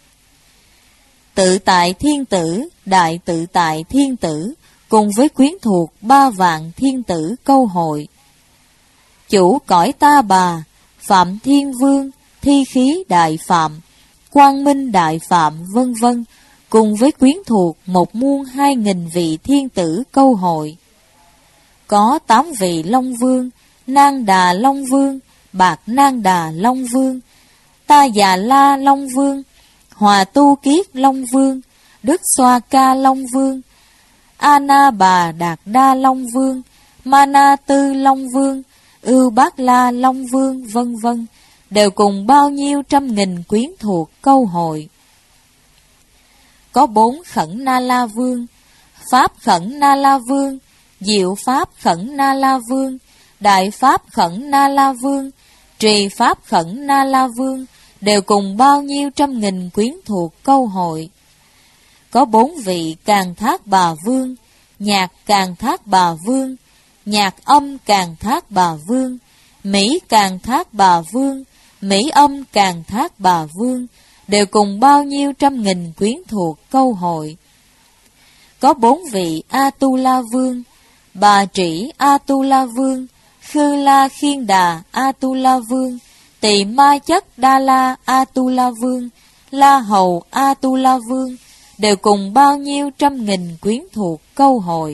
Tự Tại Thiên Tử, Đại Tự Tại Thiên Tử cùng với quyến thuộc ba vạn thiên tử câu hội. Chủ cõi Ta Bà, Phạm Thiên Vương, Thi Khí Đại Phạm, Quang Minh Đại Phạm, vân vân cùng với quyến thuộc một muôn hai nghìn vị thiên tử câu hội. Có tám vị Long Vương, Nang Đà Long Vương, Bạc Nang Đà Long Vương, Ta Già La Long Vương, Hòa Tu Kiết Long Vương, Đức Xoa Ca Long Vương, A Na Bà Đạt Đa Long Vương, Ma Na Tư Long Vương, Ưu Bát La Long Vương, vân vân đều cùng bao nhiêu trăm nghìn quyến thuộc câu hội. Có bốn Khẩn Na La Vương, Pháp Khẩn Na La Vương, Diệu Pháp Khẩn Na La Vương, Đại Pháp Khẩn Na La Vương, Trì Pháp Khẩn Na La Vương, đều cùng bao nhiêu trăm nghìn quyến thuộc câu hội. Có bốn vị Càn Thác Bà Vương, nhạc Càn Thác Bà Vương, nhạc âm Càn Thác Bà Vương, mỹ Càn Thác Bà Vương, mỹ âm Càn Thác Bà Vương, đều cùng bao nhiêu trăm nghìn quyến thuộc câu hội. Có bốn vị Atula Vương, Bà Trĩ Atula Vương, Khư La Khiên Đà Atula Vương, Tỳ Ma Chất Đa La Atula Vương, La Hầu Atula Vương, đều cùng bao nhiêu trăm nghìn quyến thuộc câu hội.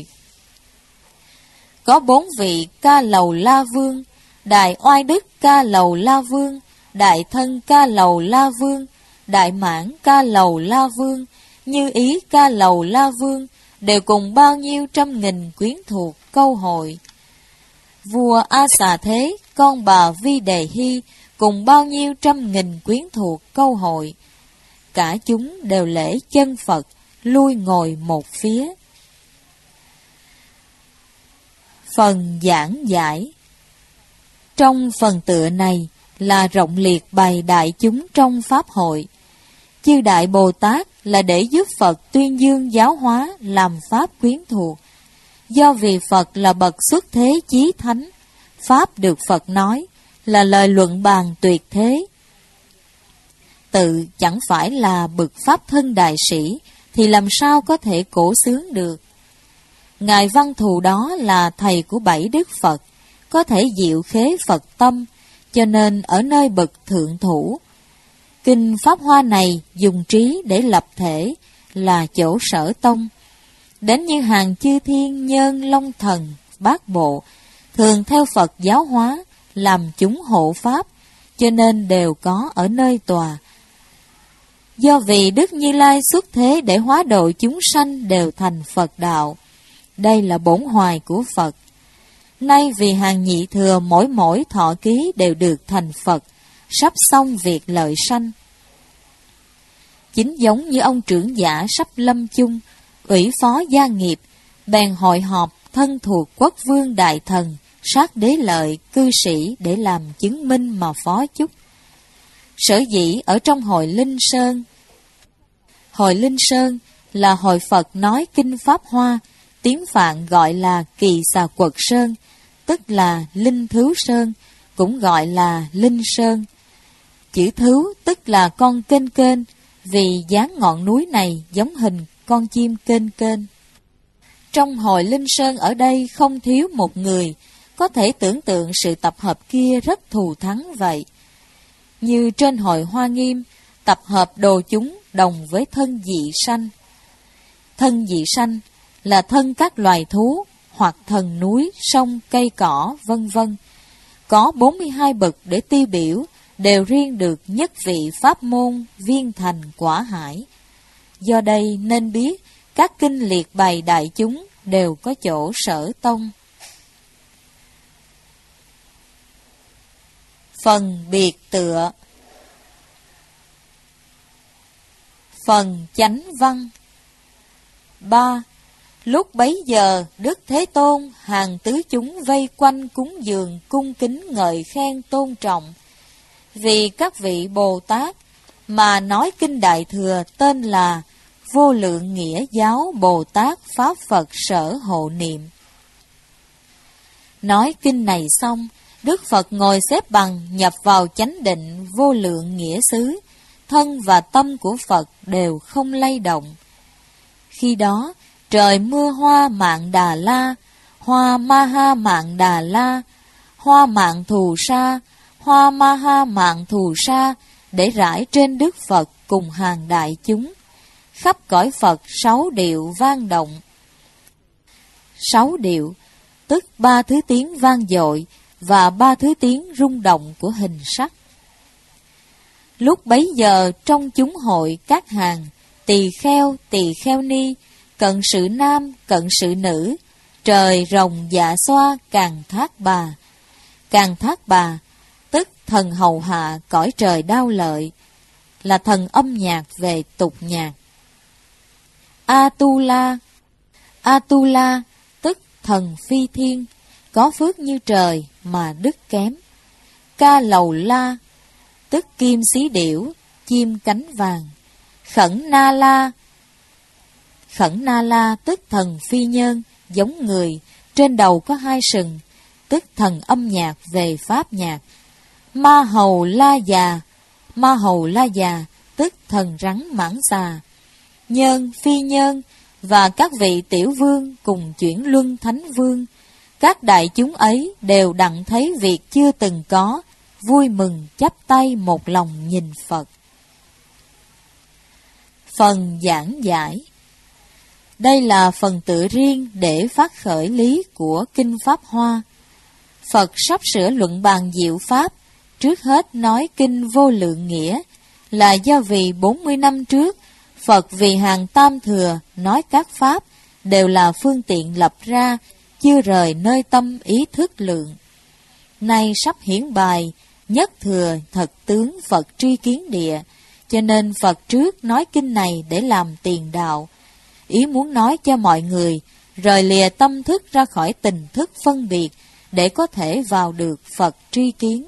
Có bốn vị Ca Lầu La Vương, Đại Oai Đức Ca Lầu La Vương, Đại Thân Ca Lầu La Vương, Đại Mãn Ca Lầu La Vương, Như Ý Ca Lầu La Vương, đều cùng bao nhiêu trăm nghìn quyến thuộc câu hội. Vua A Xà Thế, con bà Vi Đề Hy, cùng bao nhiêu trăm nghìn quyến thuộc câu hội. Cả chúng đều lễ chân Phật, lui ngồi một phía. Phần giảng giải. Trong phần tựa này là rộng liệt bày đại chúng trong Pháp hội. Chư Đại Bồ Tát là để giúp Phật tuyên dương giáo hóa làm Pháp quyến thuộc. Do vì Phật là bậc xuất thế chí thánh, Pháp được Phật nói là lời luận bàn tuyệt thế. Tự chẳng phải là bậc Pháp thân đại sĩ, thì làm sao có thể cổ xướng được. Ngài Văn Thù đó là thầy của bảy Đức Phật, có thể diệu khế Phật tâm, cho nên ở nơi bậc thượng thủ. Kinh Pháp Hoa này dùng trí để lập thể, là chỗ sở tông. Đến như hàng chư thiên nhân long thần, bát bộ, thường theo Phật giáo hóa, làm chúng hộ Pháp, cho nên đều có ở nơi tòa. Do vì Đức Như Lai xuất thế để hóa độ chúng sanh đều thành Phật đạo. Đây là bổn hoài của Phật. Nay vì hàng nhị thừa mỗi mỗi thọ ký đều được thành Phật, sắp xong việc lợi sanh. Chính giống như ông trưởng giả sắp lâm chung, ủy phó gia nghiệp, bèn hội họp thân thuộc quốc vương đại thần, sát đế lợi, cư sĩ để làm chứng minh mà phó chúc. Sở dĩ ở trong hội Linh Sơn, hội Linh Sơn là hội Phật nói kinh Pháp Hoa, tiếng Phạn gọi là Kỳ Xà Quật Sơn, tức là Linh Thứu Sơn, cũng gọi là Linh Sơn. Chữ thứu tức là con kênh kênh, vì dáng ngọn núi này giống hình con chim kênh kênh. Trong hội Linh Sơn ở đây không thiếu một người, có thể tưởng tượng sự tập hợp kia rất thù thắng vậy. Như trên hội Hoa Nghiêm, tập hợp đồ chúng đồng với thân dị sanh. Thân dị sanh là thân các loài thú, hoặc thần núi, sông, cây cỏ, vân vân. Có bốn mươi hai bậc để tiêu biểu, đều riêng được nhất vị pháp môn, viên thành quả hải. Do đây nên biết, các kinh liệt bày đại chúng đều có chỗ sở tông. Phần biệt tựa. Phần chánh văn. Ba. Lúc bấy giờ, Đức Thế Tôn hàng tứ chúng vây quanh cúng dường cung kính ngợi khen tôn trọng. Vì các vị Bồ Tát mà nói kinh Đại Thừa tên là Vô Lượng Nghĩa Giáo Bồ Tát Pháp Phật Sở Hộ Niệm. Nói kinh này xong, Đức Phật ngồi xếp bằng nhập vào chánh định vô lượng nghĩa xứ, thân và tâm của Phật đều không lay động. Khi đó, trời mưa hoa Mạn Đà La, hoa Ma Ha Mạn Đà La, hoa Mạn Thù Sa, hoa Ma Ha Mạn Thù Sa để rải trên Đức Phật cùng hàng đại chúng. Khắp cõi Phật sáu điệu vang động. Sáu điệu, tức ba thứ tiếng vang dội và ba thứ tiếng rung động của hình sắc. Lúc bấy giờ trong chúng hội các hàng, tỳ kheo, tỳ kheo ni, cận sự nam, cận sự nữ, trời rồng dạ xoa Càn Thác Bà. Càn Thác Bà, tức thần hầu hạ cõi trời đao lợi, là thần âm nhạc về tục nhạc. Atula, Atula, tức thần phi thiên, có phước như trời mà đức kém. Ca Lầu La, tức kim xí điểu, chim cánh vàng. Khẩn Na La, Khẩn Na La tức thần phi nhân, giống người, trên đầu có hai sừng, tức thần âm nhạc về pháp nhạc. Ma Hầu La Già, Ma Hầu La Già tức thần rắn mãng xà. Nhân, phi nhân và các vị tiểu vương cùng chuyển luân thánh vương, các đại chúng ấy đều đặng thấy việc chưa từng có, vui mừng chắp tay một lòng nhìn Phật. Phần giảng giải. Đây là phần tựa riêng để phát khởi lý của Kinh Pháp Hoa. Phật sắp sửa luận bàn diệu pháp, trước hết nói Kinh Vô Lượng Nghĩa, là do vì bốn mươi năm trước, Phật vì hàng tam thừa nói các pháp đều là phương tiện lập ra, chưa rời nơi tâm ý thức lượng. Nay sắp hiển bài, nhất thừa thật tướng Phật tri kiến địa, cho nên Phật trước nói kinh này để làm tiền đạo. Ý muốn nói cho mọi người, rời lìa tâm thức ra khỏi tình thức phân biệt, để có thể vào được Phật tri kiến.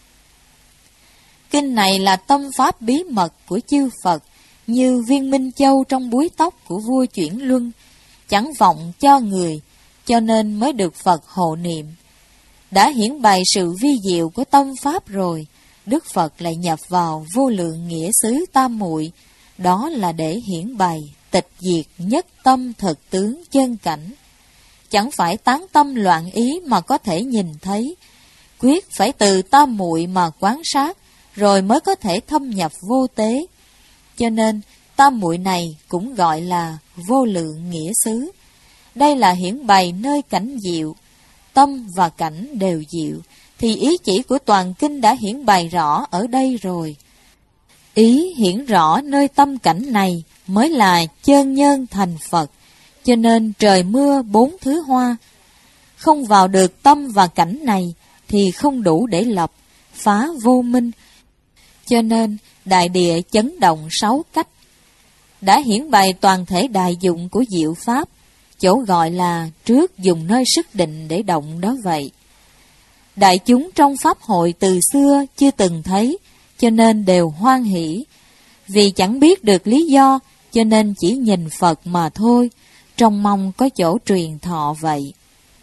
Kinh này là tâm pháp bí mật của chư Phật, như viên minh châu trong búi tóc của vua chuyển luân, chẳng vọng cho người, cho nên mới được Phật hộ niệm. Đã hiển bày sự vi diệu của tâm pháp rồi, Đức Phật lại nhập vào vô lượng nghĩa xứ tam muội, đó là để hiển bày tịch diệt nhất tâm thực tướng chân cảnh. Chẳng phải tán tâm loạn ý mà có thể nhìn thấy, quyết phải từ tam muội mà quán sát, rồi mới có thể thâm nhập vô tế. Cho nên tam muội này cũng gọi là vô lượng nghĩa xứ. Đây là hiển bày nơi cảnh diệu, tâm và cảnh đều diệu, thì ý chỉ của toàn kinh đã hiển bày rõ ở đây rồi. Ý hiển rõ nơi tâm cảnh này mới là chơn nhân thành Phật, cho nên trời mưa bốn thứ hoa. Không vào được tâm và cảnh này thì không đủ để lập, phá vô minh. Cho nên đại địa chấn động sáu cách. Đã hiển bày toàn thể đại dụng của diệu pháp, chỗ gọi là trước dùng nơi sức định để động đó vậy. Đại chúng trong pháp hội từ xưa chưa từng thấy, cho nên đều hoan hỷ. Vì chẳng biết được lý do, cho nên chỉ nhìn Phật mà thôi, trong mong có chỗ truyền thọ vậy.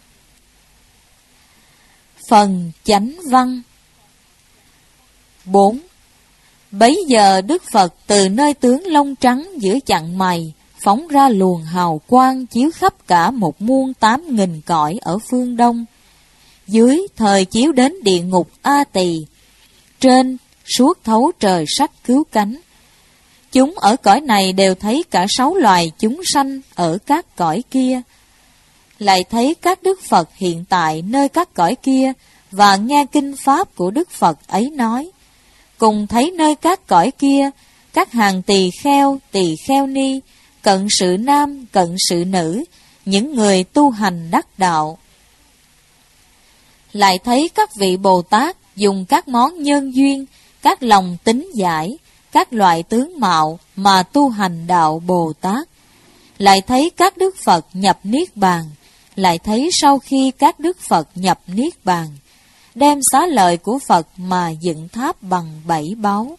Phần chánh văn. bốn. Bấy giờ Đức Phật từ nơi tướng lông trắng giữa chặng mày, phóng ra luồng hào quang chiếu khắp cả một muôn tám nghìn cõi ở phương Đông. Dưới thời chiếu đến địa ngục A Tỳ, trên suốt thấu trời sách cứu cánh. Chúng ở cõi này đều thấy cả sáu loài chúng sanh ở các cõi kia. Lại thấy các Đức Phật hiện tại nơi các cõi kia, và nghe kinh pháp của Đức Phật ấy nói. Cùng thấy nơi các cõi kia, các hàng tỳ kheo, tỳ kheo ni, cận sự nam, cận sự nữ, những người tu hành đắc đạo. Lại thấy các vị Bồ Tát dùng các món nhân duyên, các lòng tính giải, các loại tướng mạo mà tu hành đạo Bồ Tát. Lại thấy các Đức Phật nhập Niết Bàn. Lại thấy sau khi các Đức Phật nhập Niết Bàn, đem xá lợi của Phật mà dựng tháp bằng bảy báu.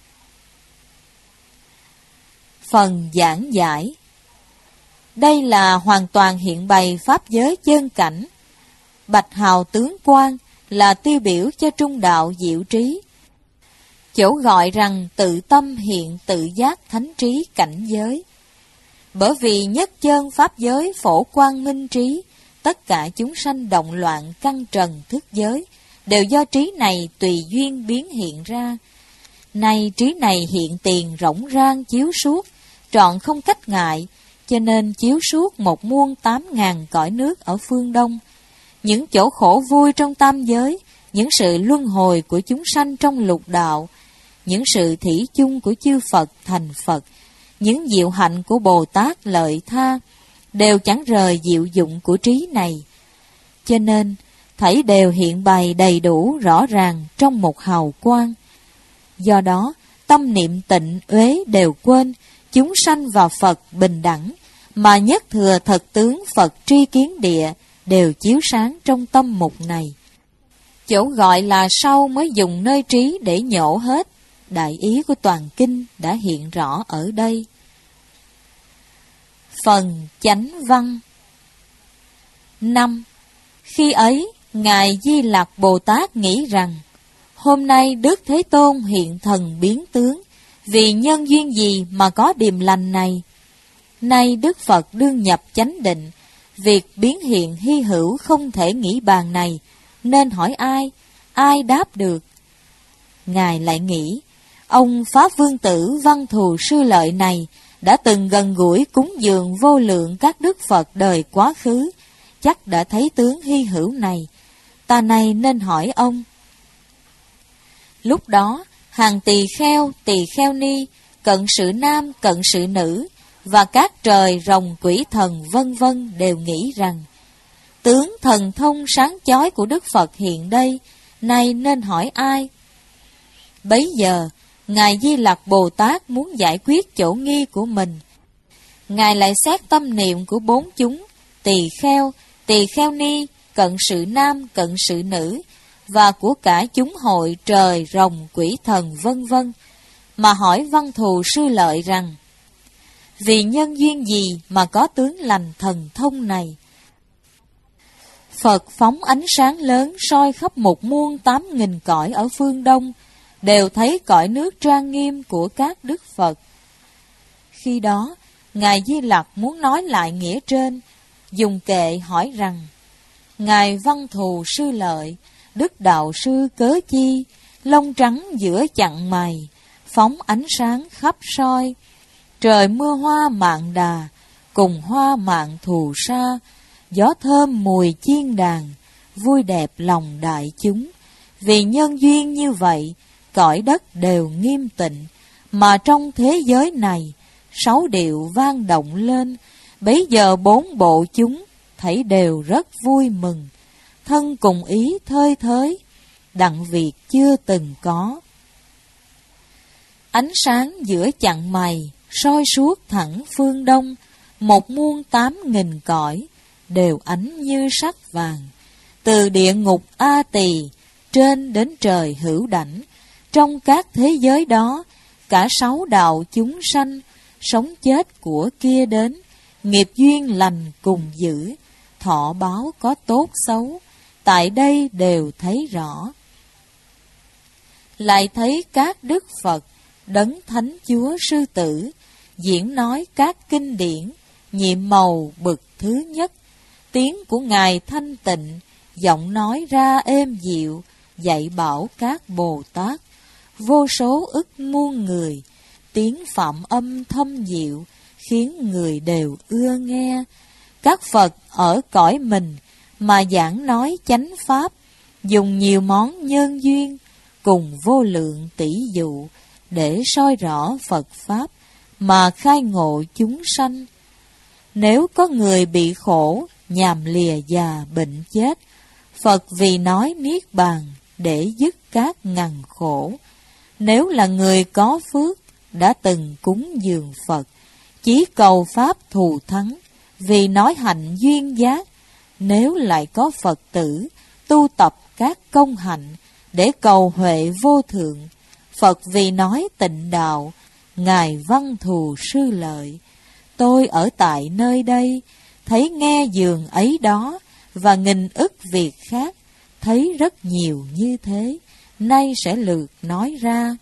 Phần giảng giải. Đây là hoàn toàn hiện bày pháp giới chân cảnh. Bạch hào tướng quan là tiêu biểu cho trung đạo diệu trí. Chỗ gọi rằng tự tâm hiện tự giác thánh trí cảnh giới. Bởi vì nhất chân pháp giới phổ quang minh trí, tất cả chúng sanh động loạn căn trần thức giới, đều do trí này tùy duyên biến hiện ra. Nay trí này hiện tiền rỗng rang chiếu suốt, trọn không cách ngại, cho nên chiếu suốt một muôn tám ngàn cõi nước ở phương Đông. Những chỗ khổ vui trong tam giới, những sự luân hồi của chúng sanh trong lục đạo, những sự thủy chung của chư Phật thành Phật, những diệu hạnh của Bồ Tát lợi tha, đều chẳng rời diệu dụng của trí này. Cho nên, thảy đều hiện bày đầy đủ rõ ràng trong một hào quang. Do đó, tâm niệm tịnh uế đều quên, chúng sanh và Phật bình đẳng, mà nhất thừa thật tướng Phật tri kiến địa đều chiếu sáng trong tâm mục này. Chỗ gọi là sau mới dùng nơi trí để nhổ hết, đại ý của toàn kinh đã hiện rõ ở đây. Phần chánh văn. Năm. Khi ấy, Ngài Di Lặc Bồ Tát nghĩ rằng, hôm nay Đức Thế Tôn hiện thần biến tướng, vì nhân duyên gì mà có điềm lành này? Nay Đức Phật đương nhập chánh định, việc biến hiện hy hữu không thể nghĩ bàn này, nên hỏi ai? Ai đáp được? Ngài lại nghĩ, ông Pháp Vương Tử Văn Thù Sư Lợi này đã từng gần gũi cúng dường vô lượng các Đức Phật đời quá khứ, chắc đã thấy tướng hy hữu này. Ta này nên hỏi ông. Lúc đó, hàng tỳ kheo, tỳ kheo ni, cận sự nam, cận sự nữ, và các trời rồng quỷ thần vân vân đều nghĩ rằng, tướng thần thông sáng chói của Đức Phật hiện đây, nay nên hỏi ai? Bấy giờ, Ngài Di Lặc Bồ Tát muốn giải quyết chỗ nghi của mình. Ngài lại xét tâm niệm của bốn chúng, tỳ kheo, tỳ kheo ni, cận sự nam, cận sự nữ, và của cả chúng hội trời, rồng, quỷ thần vân vân, mà hỏi Văn Thù Sư Lợi rằng, vì nhân duyên gì mà có tướng lành thần thông này? Phật phóng ánh sáng lớn soi khắp một muôn tám nghìn cõi ở phương Đông, đều thấy cõi nước trang nghiêm của các Đức Phật. Khi đó, Ngài Di Lặc muốn nói lại nghĩa trên, dùng kệ hỏi rằng, Ngài Văn Thù Sư Lợi, Đức Đạo Sư cớ chi, lông trắng giữa chặng mày, phóng ánh sáng khắp soi, trời mưa hoa mạn đà, cùng hoa mạn thù sa, gió thơm mùi chiên đàn, vui đẹp lòng đại chúng. Vì nhân duyên như vậy, cõi đất đều nghiêm tịnh, mà trong thế giới này, sáu điệu vang động lên, bấy giờ bốn bộ chúng thấy đều rất vui mừng, thân cùng ý thơi thới, đặng việc chưa từng có. Ánh sáng giữa chặng mày, soi suốt thẳng phương Đông, một muôn tám nghìn cõi, đều ánh như sắc vàng. Từ địa ngục A Tỳ, trên đến trời Hữu Đảnh, trong các thế giới đó, cả sáu đạo chúng sanh, sống chết của kia đến, nghiệp duyên lành cùng giữ, thọ báo có tốt xấu, tại đây đều thấy rõ. Lại thấy các Đức Phật, Đấng Thánh Chúa Sư Tử, diễn nói các kinh điển, nhiệm màu bậc thứ nhất, tiếng của Ngài thanh tịnh, giọng nói ra êm dịu, dạy bảo các Bồ Tát, vô số ức muôn người, tiếng phạm âm thâm diệu, khiến người đều ưa nghe. Các Phật ở cõi mình mà giảng nói chánh pháp, dùng nhiều món nhân duyên, cùng vô lượng tỷ dụ, để soi rõ Phật Pháp, mà khai ngộ chúng sanh. Nếu có người bị khổ, nhàm lìa già bệnh chết, Phật vì nói niết bàn, để dứt các ngằn khổ. Nếu là người có phước, đã từng cúng dường Phật, chỉ cầu Pháp thù thắng, vì nói hạnh duyên giác. Nếu lại có Phật tử, tu tập các công hạnh, để cầu huệ vô thượng, Phật vì nói tịnh đạo, Ngài Văn Thù Sư Lợi, tôi ở tại nơi đây, thấy nghe giường ấy đó, và nghìn ức việc khác, thấy rất nhiều như thế, nay sẽ lượt nói ra.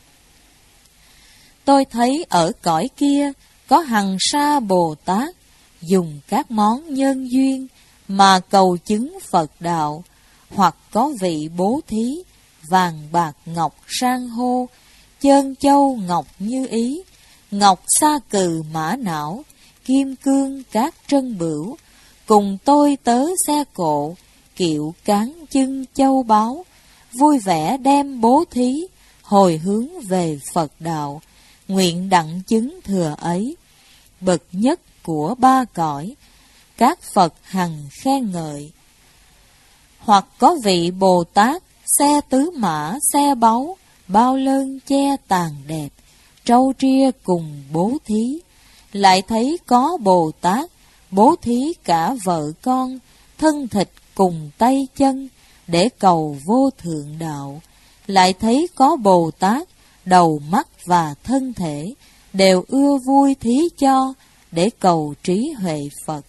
Tôi thấy ở cõi kia, có hằng sa Bồ Tát, dùng các món nhân duyên, mà cầu chứng Phật đạo, hoặc có vị bố thí, vàng bạc ngọc san hô, chơn châu ngọc như ý, ngọc sa cừ mã não, kim cương các trân bửu, cùng tôi tớ xe cộ, kiệu cán chân châu báu, vui vẻ đem bố thí, hồi hướng về Phật đạo, nguyện đặng chứng thừa ấy, bậc nhất của ba cõi, các Phật hằng khen ngợi. Hoặc có vị Bồ Tát, xe tứ mã xe báu, bao lơn che tàn đẹp, trâu tria cùng bố thí, lại thấy có Bồ Tát bố thí cả vợ con, thân thịt cùng tay chân để cầu vô thượng đạo. Lại thấy có Bồ Tát đầu mắt và thân thể đều ưa vui thí cho để cầu trí huệ Phật.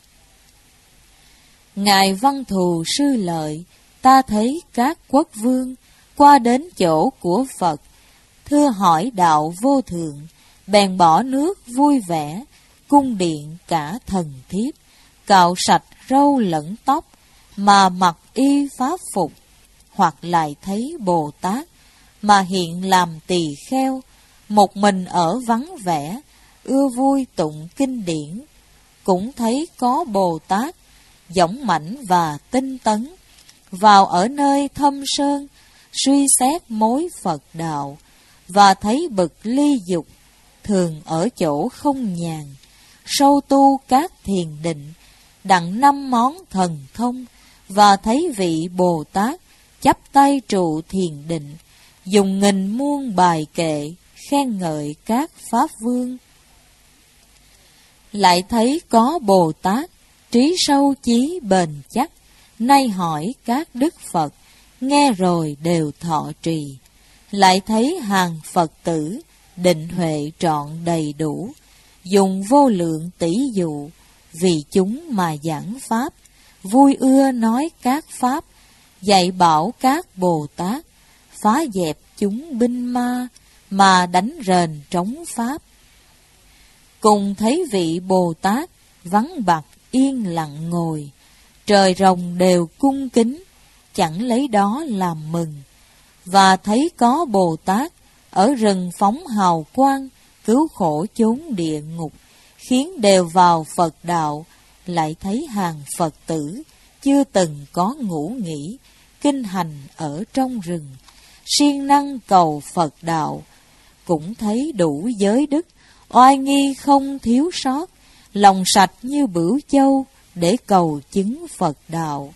Ngài Văn Thù Sư Lợi, ta thấy các quốc vương qua đến chỗ của Phật, thưa hỏi đạo vô thượng, bèn bỏ nước vui vẻ, cung điện cả thần thiếp, cạo sạch râu lẫn tóc, mà mặc y pháp phục. Hoặc lại thấy Bồ Tát mà hiện làm tỳ kheo, một mình ở vắng vẻ, ưa vui tụng kinh điển. Cũng thấy có Bồ Tát dõng mãnh và tinh tấn, vào ở nơi thâm sơn, suy xét mối Phật đạo, và thấy bực ly dục, thường ở chỗ không nhàn, sâu tu các thiền định, đặng năm món thần thông, và thấy vị Bồ Tát chắp tay trụ thiền định, dùng nghìn muôn bài kệ, khen ngợi các pháp vương. Lại thấy có Bồ Tát trí sâu chí bền chắc, nay hỏi các đức Phật, nghe rồi đều thọ trì. Lại thấy hàng Phật tử định huệ trọn đầy đủ, dùng vô lượng tỷ dụ vì chúng mà giảng pháp, vui ưa nói các pháp, dạy bảo các Bồ Tát, phá dẹp chúng binh ma mà đánh rền trống pháp. Cùng thấy vị Bồ Tát vắng bặt yên lặng ngồi, trời rồng đều cung kính, chẳng lấy đó làm mừng. Và thấy có Bồ Tát ở rừng phóng hào quang, cứu khổ chốn địa ngục, khiến đều vào Phật đạo. Lại thấy hàng Phật tử chưa từng có ngủ nghỉ, kinh hành ở trong rừng, siêng năng cầu Phật đạo. Cũng thấy đủ giới đức, oai nghi không thiếu sót, lòng sạch như bửu châu để cầu chứng Phật đạo.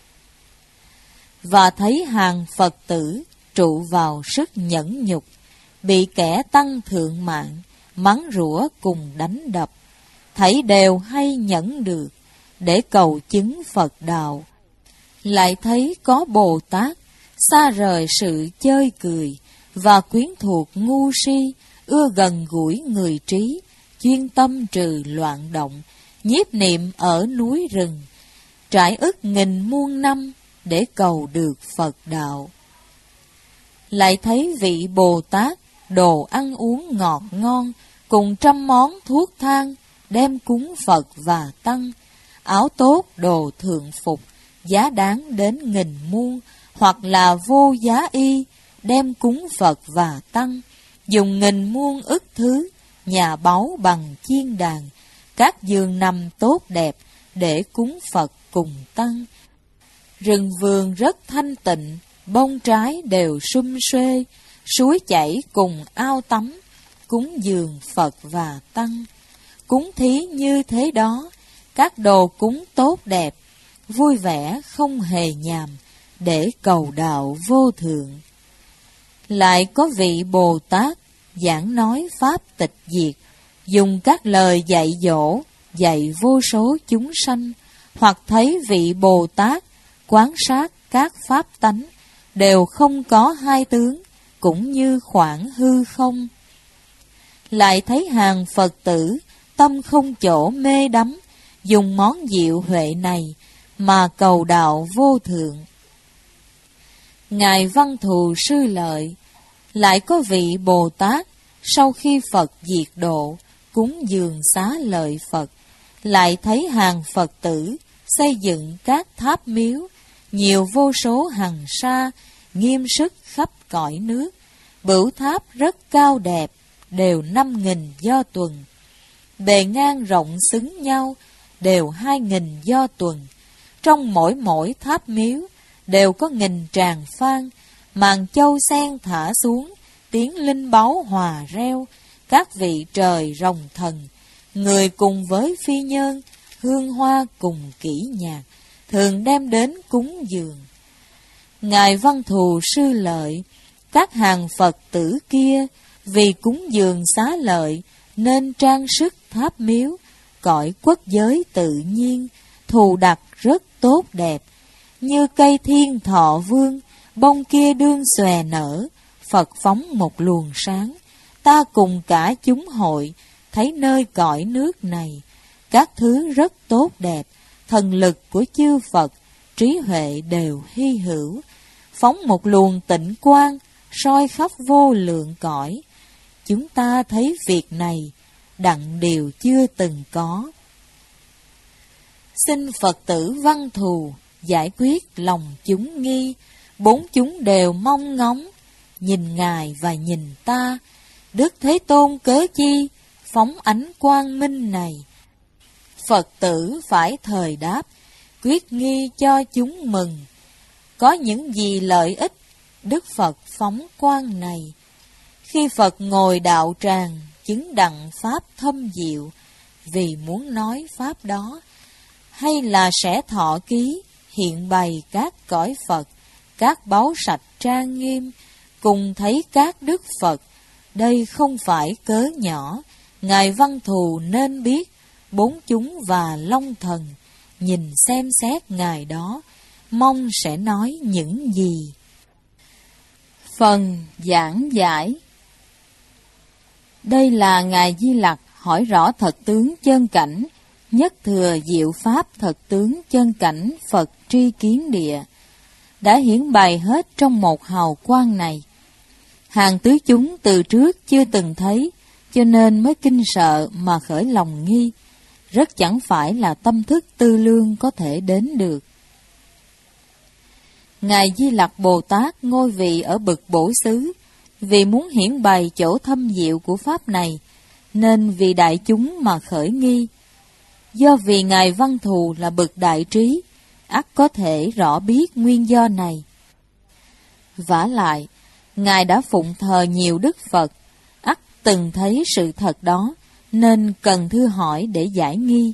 Và thấy hàng Phật tử trụ vào sức nhẫn nhục, bị kẻ tăng thượng mạng mắng rủa cùng đánh đập, thấy đều hay nhẫn được để cầu chứng Phật đạo. Lại thấy có Bồ Tát xa rời sự chơi cười và quyến thuộc ngu si, ưa gần gũi người trí, chuyên tâm trừ loạn động, nhiếp niệm ở núi rừng, trải ức nghìn muôn năm để cầu được Phật đạo. Lại thấy vị Bồ Tát đồ ăn uống ngọt ngon, cùng trăm món thuốc thang, đem cúng Phật và Tăng, áo tốt đồ thượng phục, giá đáng đến nghìn muôn, hoặc là vô giá y, đem cúng Phật và Tăng, dùng nghìn muôn ức thứ, nhà báu bằng chiên đàn, các giường nằm tốt đẹp để cúng Phật cùng Tăng. Rừng vườn rất thanh tịnh, bông trái đều sum xuê, suối chảy cùng ao tắm, cúng dường Phật và Tăng. Cúng thí như thế đó, các đồ cúng tốt đẹp, vui vẻ không hề nhàm, để cầu đạo vô thượng. Lại có vị Bồ Tát giảng nói pháp tịch diệt, dùng các lời dạy dỗ, dạy vô số chúng sanh. Hoặc thấy vị Bồ Tát quán sát các pháp tánh, đều không có hai tướng, cũng như khoảng hư không. Lại thấy hàng Phật tử tâm không chỗ mê đắm, dùng món diệu huệ này mà cầu đạo vô thượng. Ngài Văn Thù Sư Lợi, lại có vị Bồ Tát sau khi Phật diệt độ, cúng dường xá lợi Phật. Lại thấy hàng Phật tử xây dựng các tháp miếu, nhiều vô số hằng sa, nghiêm sức khắp cõi nước. Bửu tháp rất cao đẹp, đều năm nghìn do tuần. Bề ngang rộng xứng nhau, đều hai nghìn do tuần. Trong mỗi mỗi tháp miếu đều có nghìn tràng phan, màn châu sen thả xuống, tiếng linh báu hòa reo. Các vị trời rồng thần, người cùng với phi nhân, hương hoa cùng kỹ nhạc, thường đem đến cúng dường. Ngài Văn Thù Sư Lợi, các hàng Phật tử kia vì cúng dường xá lợi nên trang sức tháp miếu, cõi quốc giới tự nhiên, thù đặc rất tốt đẹp. Như cây thiên thọ vương, bông kia đương xòe nở, Phật phóng một luồng sáng, ta cùng cả chúng hội, thấy nơi cõi nước này, các thứ rất tốt đẹp, thần lực của chư Phật, trí huệ đều hy hữu, phóng một luồng tịnh quang, soi khắp vô lượng cõi. Chúng ta thấy việc này, đặng điều chưa từng có. Xin Phật tử Văn Thù, giải quyết lòng chúng nghi, bốn chúng đều mong ngóng, nhìn Ngài và nhìn ta, Đức Thế Tôn cớ chi, phóng ánh quang minh này. Phật tử phải thời đáp, quyết nghi cho chúng mừng. Có những gì lợi ích, Đức Phật phóng quang này. Khi Phật ngồi đạo tràng, chứng đặng Pháp thâm diệu, vì muốn nói Pháp đó, hay là sẽ thọ ký, hiện bày các cõi Phật, các báu sạch trang nghiêm, cùng thấy các Đức Phật. Đây không phải cớ nhỏ, Ngài Văn Thù nên biết, bốn chúng và Long Thần, nhìn xem xét Ngài đó, mong sẽ nói những gì. Phần giảng giải. Đây là Ngài Di Lặc hỏi rõ thật tướng chân cảnh, nhất thừa diệu pháp thật tướng chân cảnh Phật tri kiến địa, đã hiển bày hết trong một hào quang này. Hàng tứ chúng từ trước chưa từng thấy, cho nên mới kinh sợ mà khởi lòng nghi, rất chẳng phải là tâm thức tư lương có thể đến được. Ngài Di Lặc Bồ Tát ngôi vị ở bậc bổ xứ, vì muốn hiển bày chỗ thâm diệu của Pháp này, nên vì đại chúng mà khởi nghi. Do vì Ngài Văn Thù là bậc đại trí, ắt có thể rõ biết nguyên do này. Vả lại, Ngài đã phụng thờ nhiều Đức Phật, ắt từng thấy sự thật đó, nên cần thưa hỏi để giải nghi.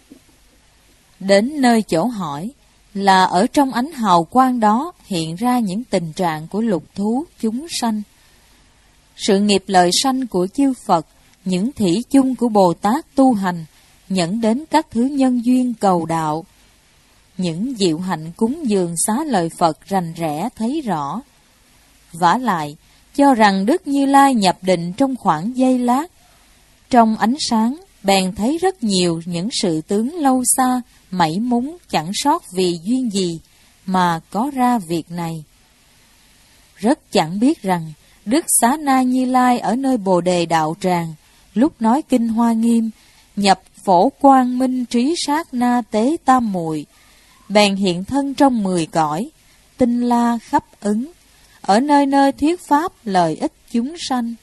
Đến nơi chỗ hỏi, là ở trong ánh hào quang đó hiện ra những tình trạng của lục thú chúng sanh. Sự nghiệp lợi sanh của chư Phật, những thỉ chung của Bồ Tát tu hành, dẫn đến các thứ nhân duyên cầu đạo. Những diệu hạnh cúng dường xá lợi Phật rành rẽ thấy rõ. Vả lại, cho rằng Đức Như Lai nhập định trong khoảng giây lát. Trong ánh sáng, bèn thấy rất nhiều những sự tướng lâu xa, mảy múng chẳng sót vì duyên gì, mà có ra việc này. Rất chẳng biết rằng, Đức Xá Na Như Lai ở nơi Bồ Đề Đạo Tràng, lúc nói kinh Hoa Nghiêm, nhập phổ quang minh trí sát na tế tam muội, bèn hiện thân trong mười cõi, tinh la khắp ứng, ở nơi nơi thuyết pháp lợi ích chúng sanh.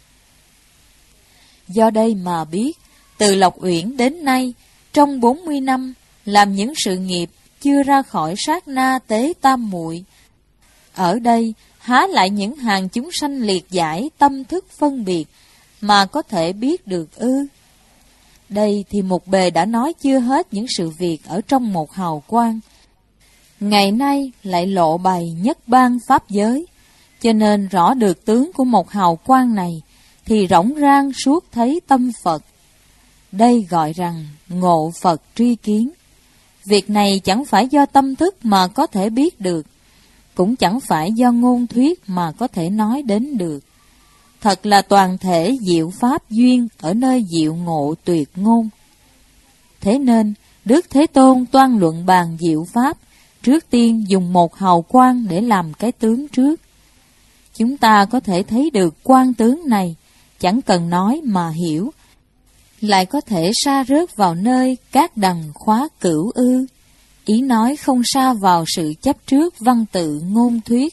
Do đây mà biết, từ Lộc Uyển đến nay, trong bốn mươi năm, làm những sự nghiệp chưa ra khỏi sát na tế tam muội. Ở đây, há lại những hàng chúng sanh liệt giải tâm thức phân biệt, mà có thể biết được ư? Đây thì một bề đã nói chưa hết những sự việc ở trong một hào quang. Ngày nay lại lộ bày nhất ban pháp giới, cho nên rõ được tướng của một hào quang này, thì rỗng rang suốt thấy tâm Phật. Đây gọi rằng ngộ Phật tri kiến. Việc này chẳng phải do tâm thức mà có thể biết được, cũng chẳng phải do ngôn thuyết mà có thể nói đến được. Thật là toàn thể diệu pháp duyên ở nơi diệu ngộ tuyệt ngôn. Thế nên, Đức Thế Tôn toan luận bàn diệu pháp, trước tiên dùng một hào quang để làm cái tướng trước. Chúng ta có thể thấy được quang tướng này, chẳng cần nói mà hiểu, lại có thể sa rớt vào nơi các đằng khóa cửu ư. Ý nói không sa vào sự chấp trước văn tự ngôn thuyết.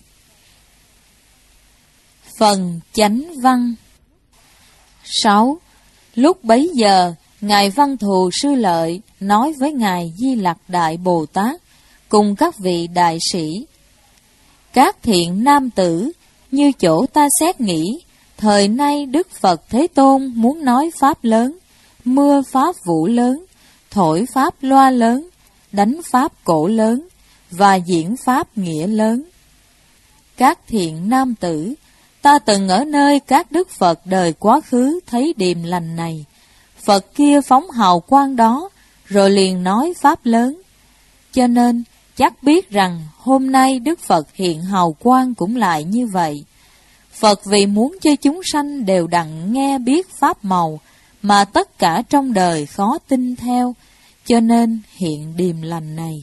Phần chánh văn. sáu. Lúc bấy giờ, Ngài Văn Thù Sư Lợi nói với Ngài Di Lặc Đại Bồ Tát cùng các vị đại sĩ: các thiện nam tử, như chỗ ta xét nghĩ, thời nay Đức Phật Thế Tôn muốn nói pháp lớn, mưa pháp vũ lớn, thổi pháp loa lớn, đánh pháp cổ lớn, và diễn pháp nghĩa lớn. Các thiện nam tử, ta từng ở nơi các Đức Phật đời quá khứ thấy điềm lành này, Phật kia phóng hào quang đó, rồi liền nói pháp lớn. Cho nên, chắc biết rằng hôm nay Đức Phật hiện hào quang cũng lại như vậy. Phật vì muốn cho chúng sanh đều đặng nghe biết pháp màu, mà tất cả trong đời khó tin theo, cho nên hiện điềm lành này.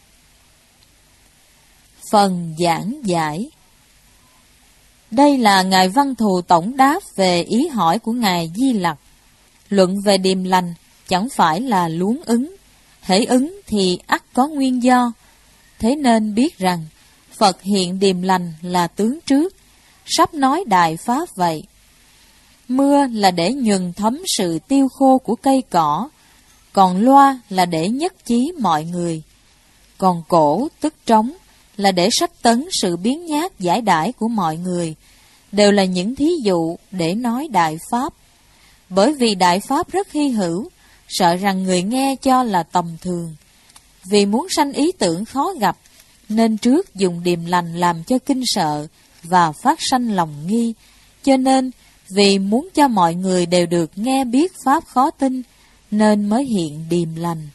Phần giảng giải. Đây là Ngài Văn Thù tổng đáp về ý hỏi của Ngài Di Lặc. Luận về điềm lành chẳng phải là luống ứng, hễ ứng thì ắt có nguyên do. Thế nên biết rằng Phật hiện điềm lành là tướng trước, sắp nói đại pháp vậy. Mưa là để nhuần thấm sự tiêu khô của cây cỏ, còn loa là để nhất chí mọi người. Còn cổ tức trống là để sách tấn sự biến nhát giải đãi của mọi người, đều là những thí dụ để nói đại pháp. Bởi vì đại pháp rất hy hữu, sợ rằng người nghe cho là tầm thường. Vì muốn sanh ý tưởng khó gặp, nên trước dùng điềm lành làm cho kinh sợ và phát sanh lòng nghi. Cho nên, vì muốn cho mọi người đều được nghe biết pháp khó tin, nên mới hiện điềm lành.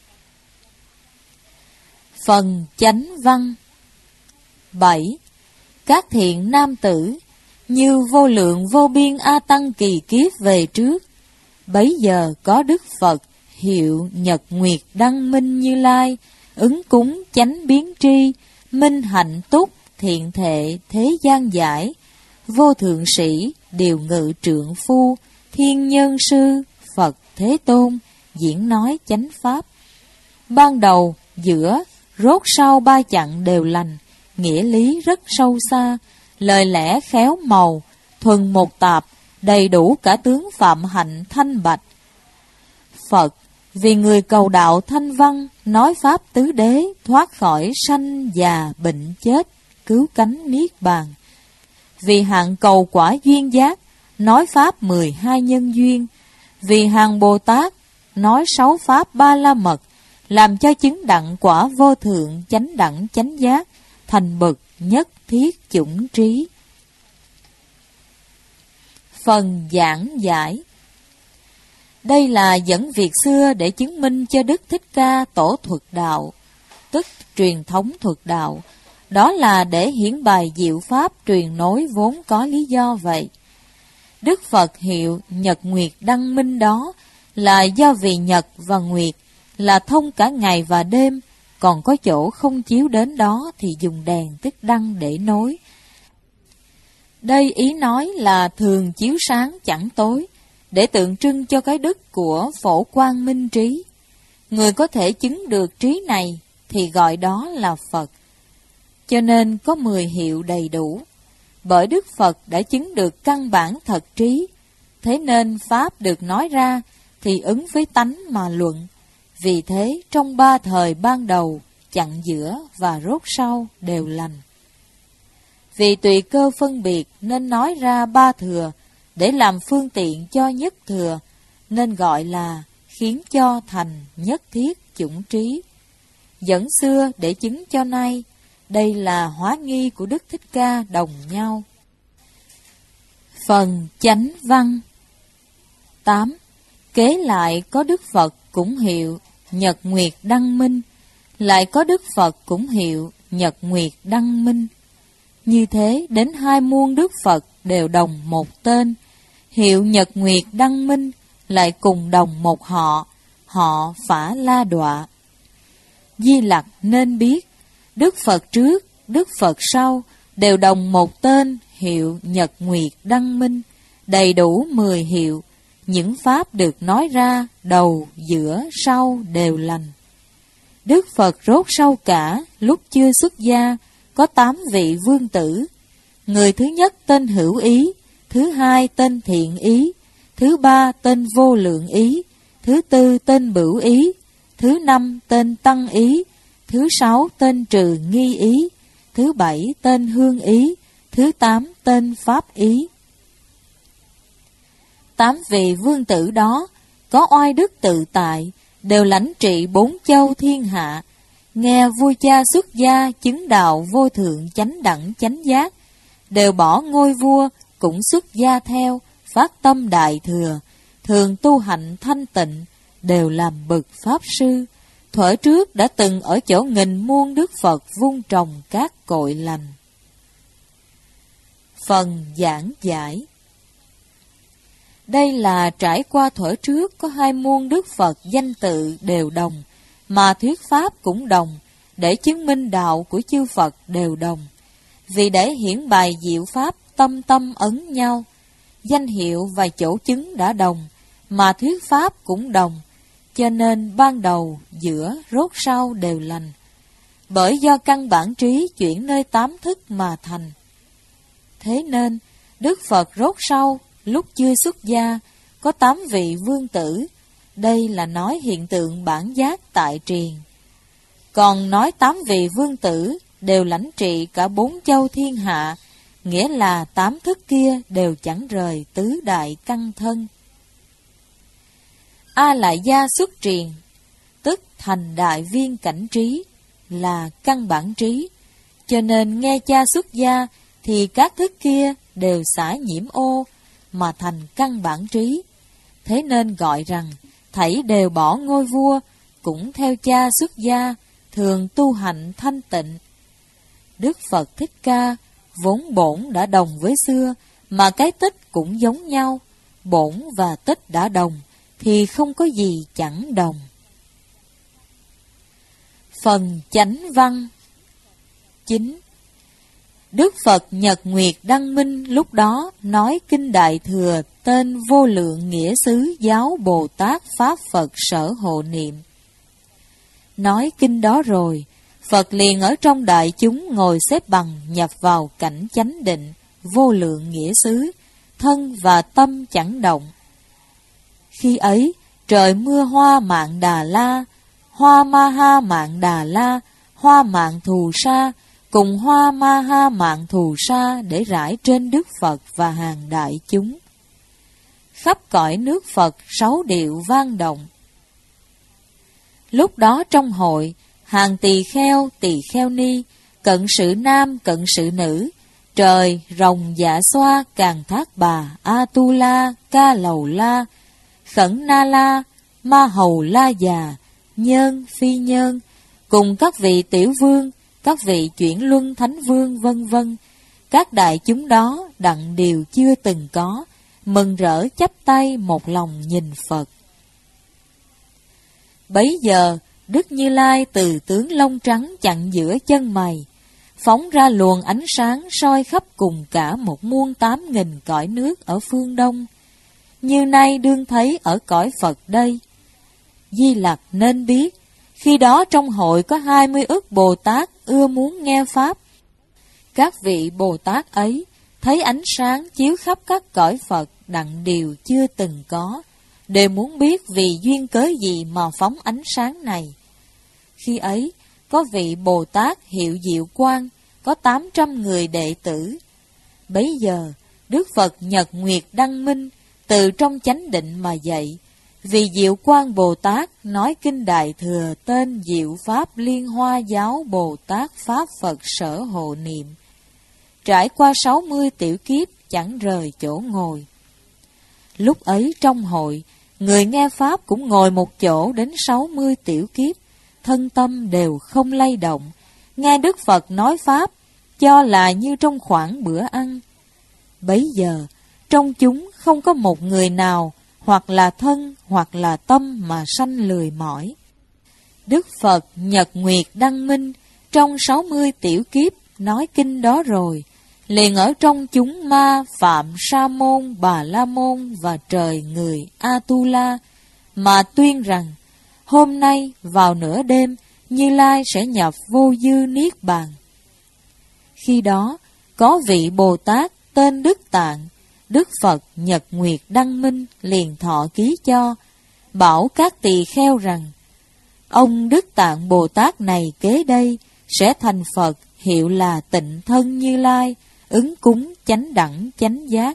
Phần chánh văn. bảy. Các thiện nam tử, như vô lượng vô biên A Tăng kỳ kiếp về trước, bấy giờ có Đức Phật, hiệu Nhật Nguyệt Đăng Minh Như Lai, ứng cúng chánh biến tri, minh hạnh túc, thiện thệ, thế gian giải, vô thượng sĩ, điều ngự trượng phu, thiên nhân sư, Phật Thế Tôn, diễn nói chánh pháp. Ban đầu, giữa, rốt sau ba chặng đều lành, nghĩa lý rất sâu xa, lời lẽ khéo màu, thuần một tạp, đầy đủ cả tướng phạm hạnh thanh bạch. Phật, vì người cầu đạo thanh văn, nói pháp tứ đế, thoát khỏi sanh già bệnh chết, cứu cánh niết bàn. Vì hạng cầu quả duyên giác, nói pháp mười hai nhân duyên. Vì hàng Bồ Tát, nói sáu pháp ba la mật, làm cho chứng đặng quả vô thượng chánh đẳng chánh giác, thành bậc nhất thiết chủng trí. Phần giảng giải. Đây là dẫn việc xưa để chứng minh cho Đức Thích Ca tổ thuật đạo, tức truyền thống thuật đạo. Đó là để hiển bày diệu pháp truyền nối vốn có lý do vậy. Đức Phật hiệu Nhật Nguyệt Đăng Minh đó là do vì Nhật và Nguyệt là thông cả ngày và đêm, còn có chỗ không chiếu đến đó thì dùng đèn tức đăng để nối. Đây ý nói là thường chiếu sáng chẳng tối, để tượng trưng cho cái đức của phổ quang minh trí. Người có thể chứng được trí này thì gọi đó là Phật. Cho nên có mười hiệu đầy đủ. Bởi Đức Phật đã chứng được căn bản thật trí, thế nên pháp được nói ra thì ứng với tánh mà luận. Vì thế trong ba thời ban đầu, chặng giữa và rốt sau đều lành. Vì tùy cơ phân biệt nên nói ra ba thừa, để làm phương tiện cho nhất thừa, nên gọi là khiến cho thành nhất thiết chủng trí. Dẫn xưa để chứng cho nay, đây là hóa nghi của Đức Thích Ca đồng nhau. Phần chánh văn. tám. Kế lại có Đức Phật cũng hiệu Nhật Nguyệt Đăng Minh, lại có Đức Phật cũng hiệu Nhật Nguyệt Đăng Minh. Như thế đến hai muôn Đức Phật đều đồng một tên, hiệu Nhật Nguyệt Đăng Minh lại cùng đồng một họ, họ Phả La Đọa. Di Lặc nên biết, Đức Phật trước, Đức Phật sau đều đồng một tên, hiệu Nhật Nguyệt Đăng Minh, đầy đủ mười hiệu. Những pháp được nói ra đầu, giữa, sau đều lành. Đức Phật rốt sau cả, lúc chưa xuất gia, có tám vị vương tử. Người thứ nhất tên Hữu Ý, thứ hai tên Thiện Ý, thứ ba tên Vô Lượng Ý, thứ tư tên Bửu Ý, thứ năm tên Tăng Ý, thứ sáu tên Trừ Nghi Ý, thứ bảy tên Hương Ý, thứ tám tên Pháp Ý. Tám vị vương tử đó có oai đức tự tại, đều lãnh trị bốn châu thiên hạ, nghe vua cha xuất gia chứng đạo vô thượng chánh đẳng chánh giác, đều bỏ ngôi vua cũng xuất gia theo, phát tâm đại thừa, thường tu hạnh thanh tịnh, đều làm bậc Pháp Sư, thuở trước đã từng ở chỗ nghìn muôn Đức Phật vun trồng các cội lành. Phần giảng giải. Đây là trải qua thuở trước có hai muôn Đức Phật danh tự đều đồng, mà thuyết Pháp cũng đồng, để chứng minh đạo của chư Phật đều đồng. Vì để hiển bày diệu Pháp tâm tâm ấn nhau, danh hiệu và chỗ chứng đã đồng, mà thuyết Pháp cũng đồng, cho nên ban đầu, giữa, rốt sau đều lành. Bởi do căn bản trí chuyển nơi tám thức mà thành. Thế nên, Đức Phật rốt sau, lúc chưa xuất gia, có tám vị vương tử. Đây là nói hiện tượng bản giác tại triền. Còn nói tám vị vương tử đều lãnh trị cả bốn châu thiên hạ, nghĩa là tám thức kia đều chẳng rời tứ đại căn thân. A Lại Gia xuất triền, tức thành đại viên cảnh trí, là căn bản trí, cho nên nghe cha xuất gia thì các thức kia đều xả nhiễm ô mà thành căn bản trí. Thế nên gọi rằng thảy đều bỏ ngôi vua, cũng theo cha xuất gia, thường tu hành thanh tịnh. Đức Phật Thích Ca vốn bổn đã đồng với xưa, mà cái tích cũng giống nhau. Bổn và tích đã đồng, thì không có gì chẳng đồng. Phần chánh văn. Chín. Đức Phật Nhật Nguyệt Đăng Minh lúc đó nói kinh Đại Thừa tên Vô Lượng Nghĩa Xứ Giáo Bồ Tát Pháp Phật Sở Hộ Niệm. Nói kinh đó rồi, Phật liền ở trong đại chúng ngồi xếp bằng nhập vào cảnh chánh định, vô lượng nghĩa xứ, thân và tâm chẳng động. Khi ấy, trời mưa hoa Mạn Đà La, hoa Ma Ha Mạn Đà La, hoa Mạn Thù Sa, cùng hoa Ma Ha Mạn Thù Sa để rải trên Đức Phật và hàng đại chúng. Khắp cõi nước Phật sáu điệu vang động. Lúc đó trong hội, hàng tỳ kheo, tỳ kheo ni, cận sự nam, cận sự nữ, trời, rồng, dạ xoa, càn thác bà, a tu la, ca lầu la, khẩn na la, ma hầu la già, nhân, phi nhân, cùng các vị tiểu vương, các vị chuyển luân thánh vương vân vân, các đại chúng đó đặng điều chưa từng có, mừng rỡ chắp tay một lòng nhìn Phật. Bấy giờ, Đức Như Lai từ tướng lông trắng chặn giữa chân mày, phóng ra luồng ánh sáng soi khắp cùng cả một muôn tám nghìn cõi nước ở phương Đông, như nay đương thấy ở cõi Phật đây. Di Lặc nên biết, khi đó trong hội có hai mươi ức Bồ Tát ưa muốn nghe Pháp. Các vị Bồ Tát ấy thấy ánh sáng chiếu khắp các cõi Phật đặng điều chưa từng có, đều muốn biết vì duyên cớ gì mà phóng ánh sáng này. Khi ấy, có vị Bồ Tát hiệu Diệu Quang, có tám trăm người đệ tử. Bấy giờ, Đức Phật Nhật Nguyệt Đăng Minh từ trong chánh định mà dậy, vì Diệu Quang Bồ Tát nói kinh Đại Thừa tên Diệu Pháp Liên Hoa Giáo Bồ Tát Pháp Phật Sở Hộ Niệm. Trải qua sáu mươi tiểu kiếp chẳng rời chỗ ngồi. Lúc ấy trong hội, người nghe Pháp cũng ngồi một chỗ đến sáu mươi tiểu kiếp, thân tâm đều không lay động, nghe Đức Phật nói Pháp, cho là như trong khoảng bữa ăn. Bấy giờ, trong chúng không có một người nào, hoặc là thân, hoặc là tâm mà sanh lười mỏi. Đức Phật Nhật Nguyệt Đăng Minh, trong sáu mươi tiểu kiếp nói kinh đó rồi, liền ở trong chúng ma, Phạm, Sa Môn, Bà La Môn và trời người A-tu-la, mà tuyên rằng, hôm nay vào nửa đêm, Như Lai sẽ nhập vô dư niết bàn. Khi đó, có vị Bồ Tát tên Đức Tạng, Đức Phật Nhật Nguyệt Đăng Minh liền thọ ký cho, bảo các tỳ kheo rằng, ông Đức Tạng Bồ Tát này kế đây sẽ thành Phật hiệu là Tịnh Thân Như Lai, ứng cúng chánh đẳng chánh giác.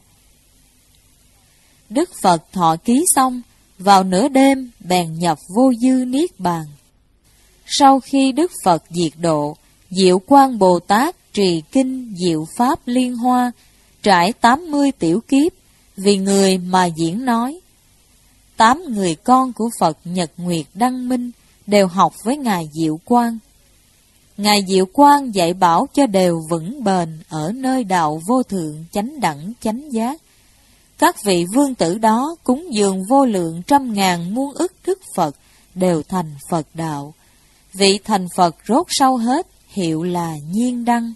Đức Phật thọ ký xong, vào nửa đêm bèn nhập vô dư niết bàn. Sau khi Đức Phật diệt độ, Diệu Quang Bồ Tát trì kinh Diệu Pháp Liên Hoa, trải tám mươi tiểu kiếp, vì người mà diễn nói. tám người con của Phật Nhật Nguyệt Đăng Minh đều học với Ngài Diệu Quang. Ngài Diệu Quang dạy bảo cho đều vững bền ở nơi đạo vô thượng chánh đẳng chánh giác. Các vị vương tử đó cúng dường vô lượng trăm ngàn muôn ức đức Phật đều thành Phật đạo. Vị thành Phật rốt sau hết hiệu là Nhiên Đăng.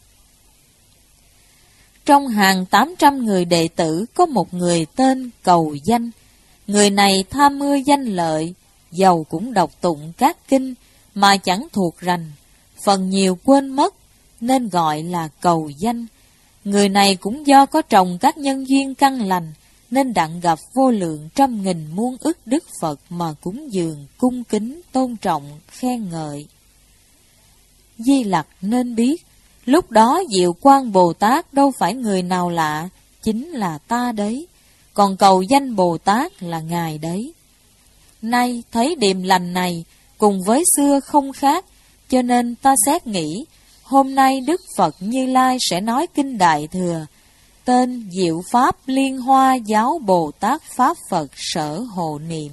Trong hàng tám trăm người đệ tử có một người tên Cầu Danh. Người này tham mưa danh lợi, giàu cũng đọc tụng các kinh mà chẳng thuộc rành, phần nhiều quên mất nên gọi là Cầu Danh. Người này cũng do có trồng các nhân duyên căn lành nên đặng gặp vô lượng trăm nghìn muôn ức đức Phật mà cúng dường, cung kính, tôn trọng, khen ngợi. Di Lặc nên biết, lúc đó Diệu Quang Bồ Tát đâu phải người nào lạ, chính là ta đấy, còn Cầu Danh Bồ Tát là Ngài đấy. Nay thấy điềm lành này cùng với xưa không khác, cho nên ta xét nghĩ, hôm nay Đức Phật Như Lai sẽ nói kinh Đại Thừa, tên Diệu Pháp Liên Hoa Giáo Bồ Tát Pháp Phật Sở Hộ Niệm.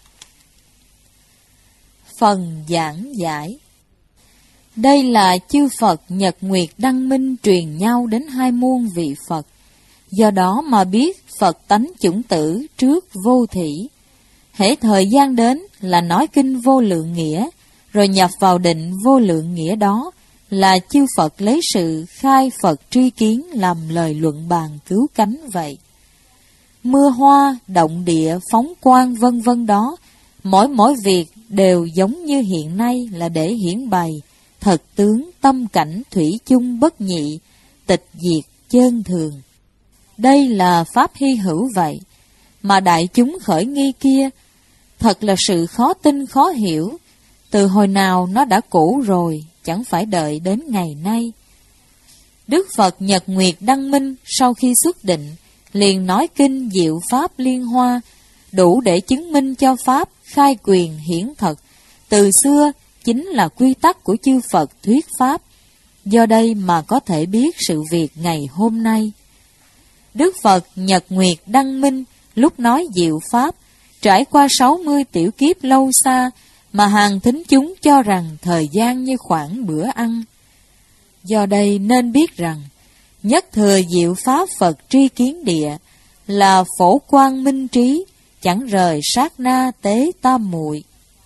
Phần giảng giải. Đây là chư Phật Nhật Nguyệt Đăng Minh truyền nhau đến hai muôn vị Phật, do đó mà biết Phật tánh chủng tử trước vô thỉ. Hễ thời gian đến là nói kinh vô lượng nghĩa, rồi nhập vào định vô lượng nghĩa đó, là chư Phật lấy sự khai Phật tri kiến làm lời luận bàn cứu cánh vậy. Mưa hoa, động địa, phóng quang vân vân đó, mỗi mỗi việc đều giống như hiện nay là để hiển bày thật tướng tâm cảnh thủy chung bất nhị, tịch diệt chơn thường. Đây là pháp hy hữu vậy, mà đại chúng khởi nghi kia, thật là sự khó tin khó hiểu, từ hồi nào nó đã cũ rồi, chẳng phải đợi đến ngày nay. Đức Phật Nhật Nguyệt Đăng Minh sau khi xuất định, liền nói kinh Diệu Pháp Liên Hoa, đủ để chứng minh cho Pháp khai quyền hiển thật, từ xưa chính là quy tắc của chư Phật thuyết Pháp, do đây mà có thể biết sự việc ngày hôm nay. Đức Phật Nhật Nguyệt Đăng Minh lúc nói Diệu Pháp, trải qua sáu mươi tiểu kiếp lâu xa, mà hàng thính chúng cho rằng thời gian như khoảng bữa ăn. Do đây nên biết rằng, nhất thừa Diệu Pháp Phật tri kiến địa, là phổ quang minh trí, chẳng rời sát na tế tam muội.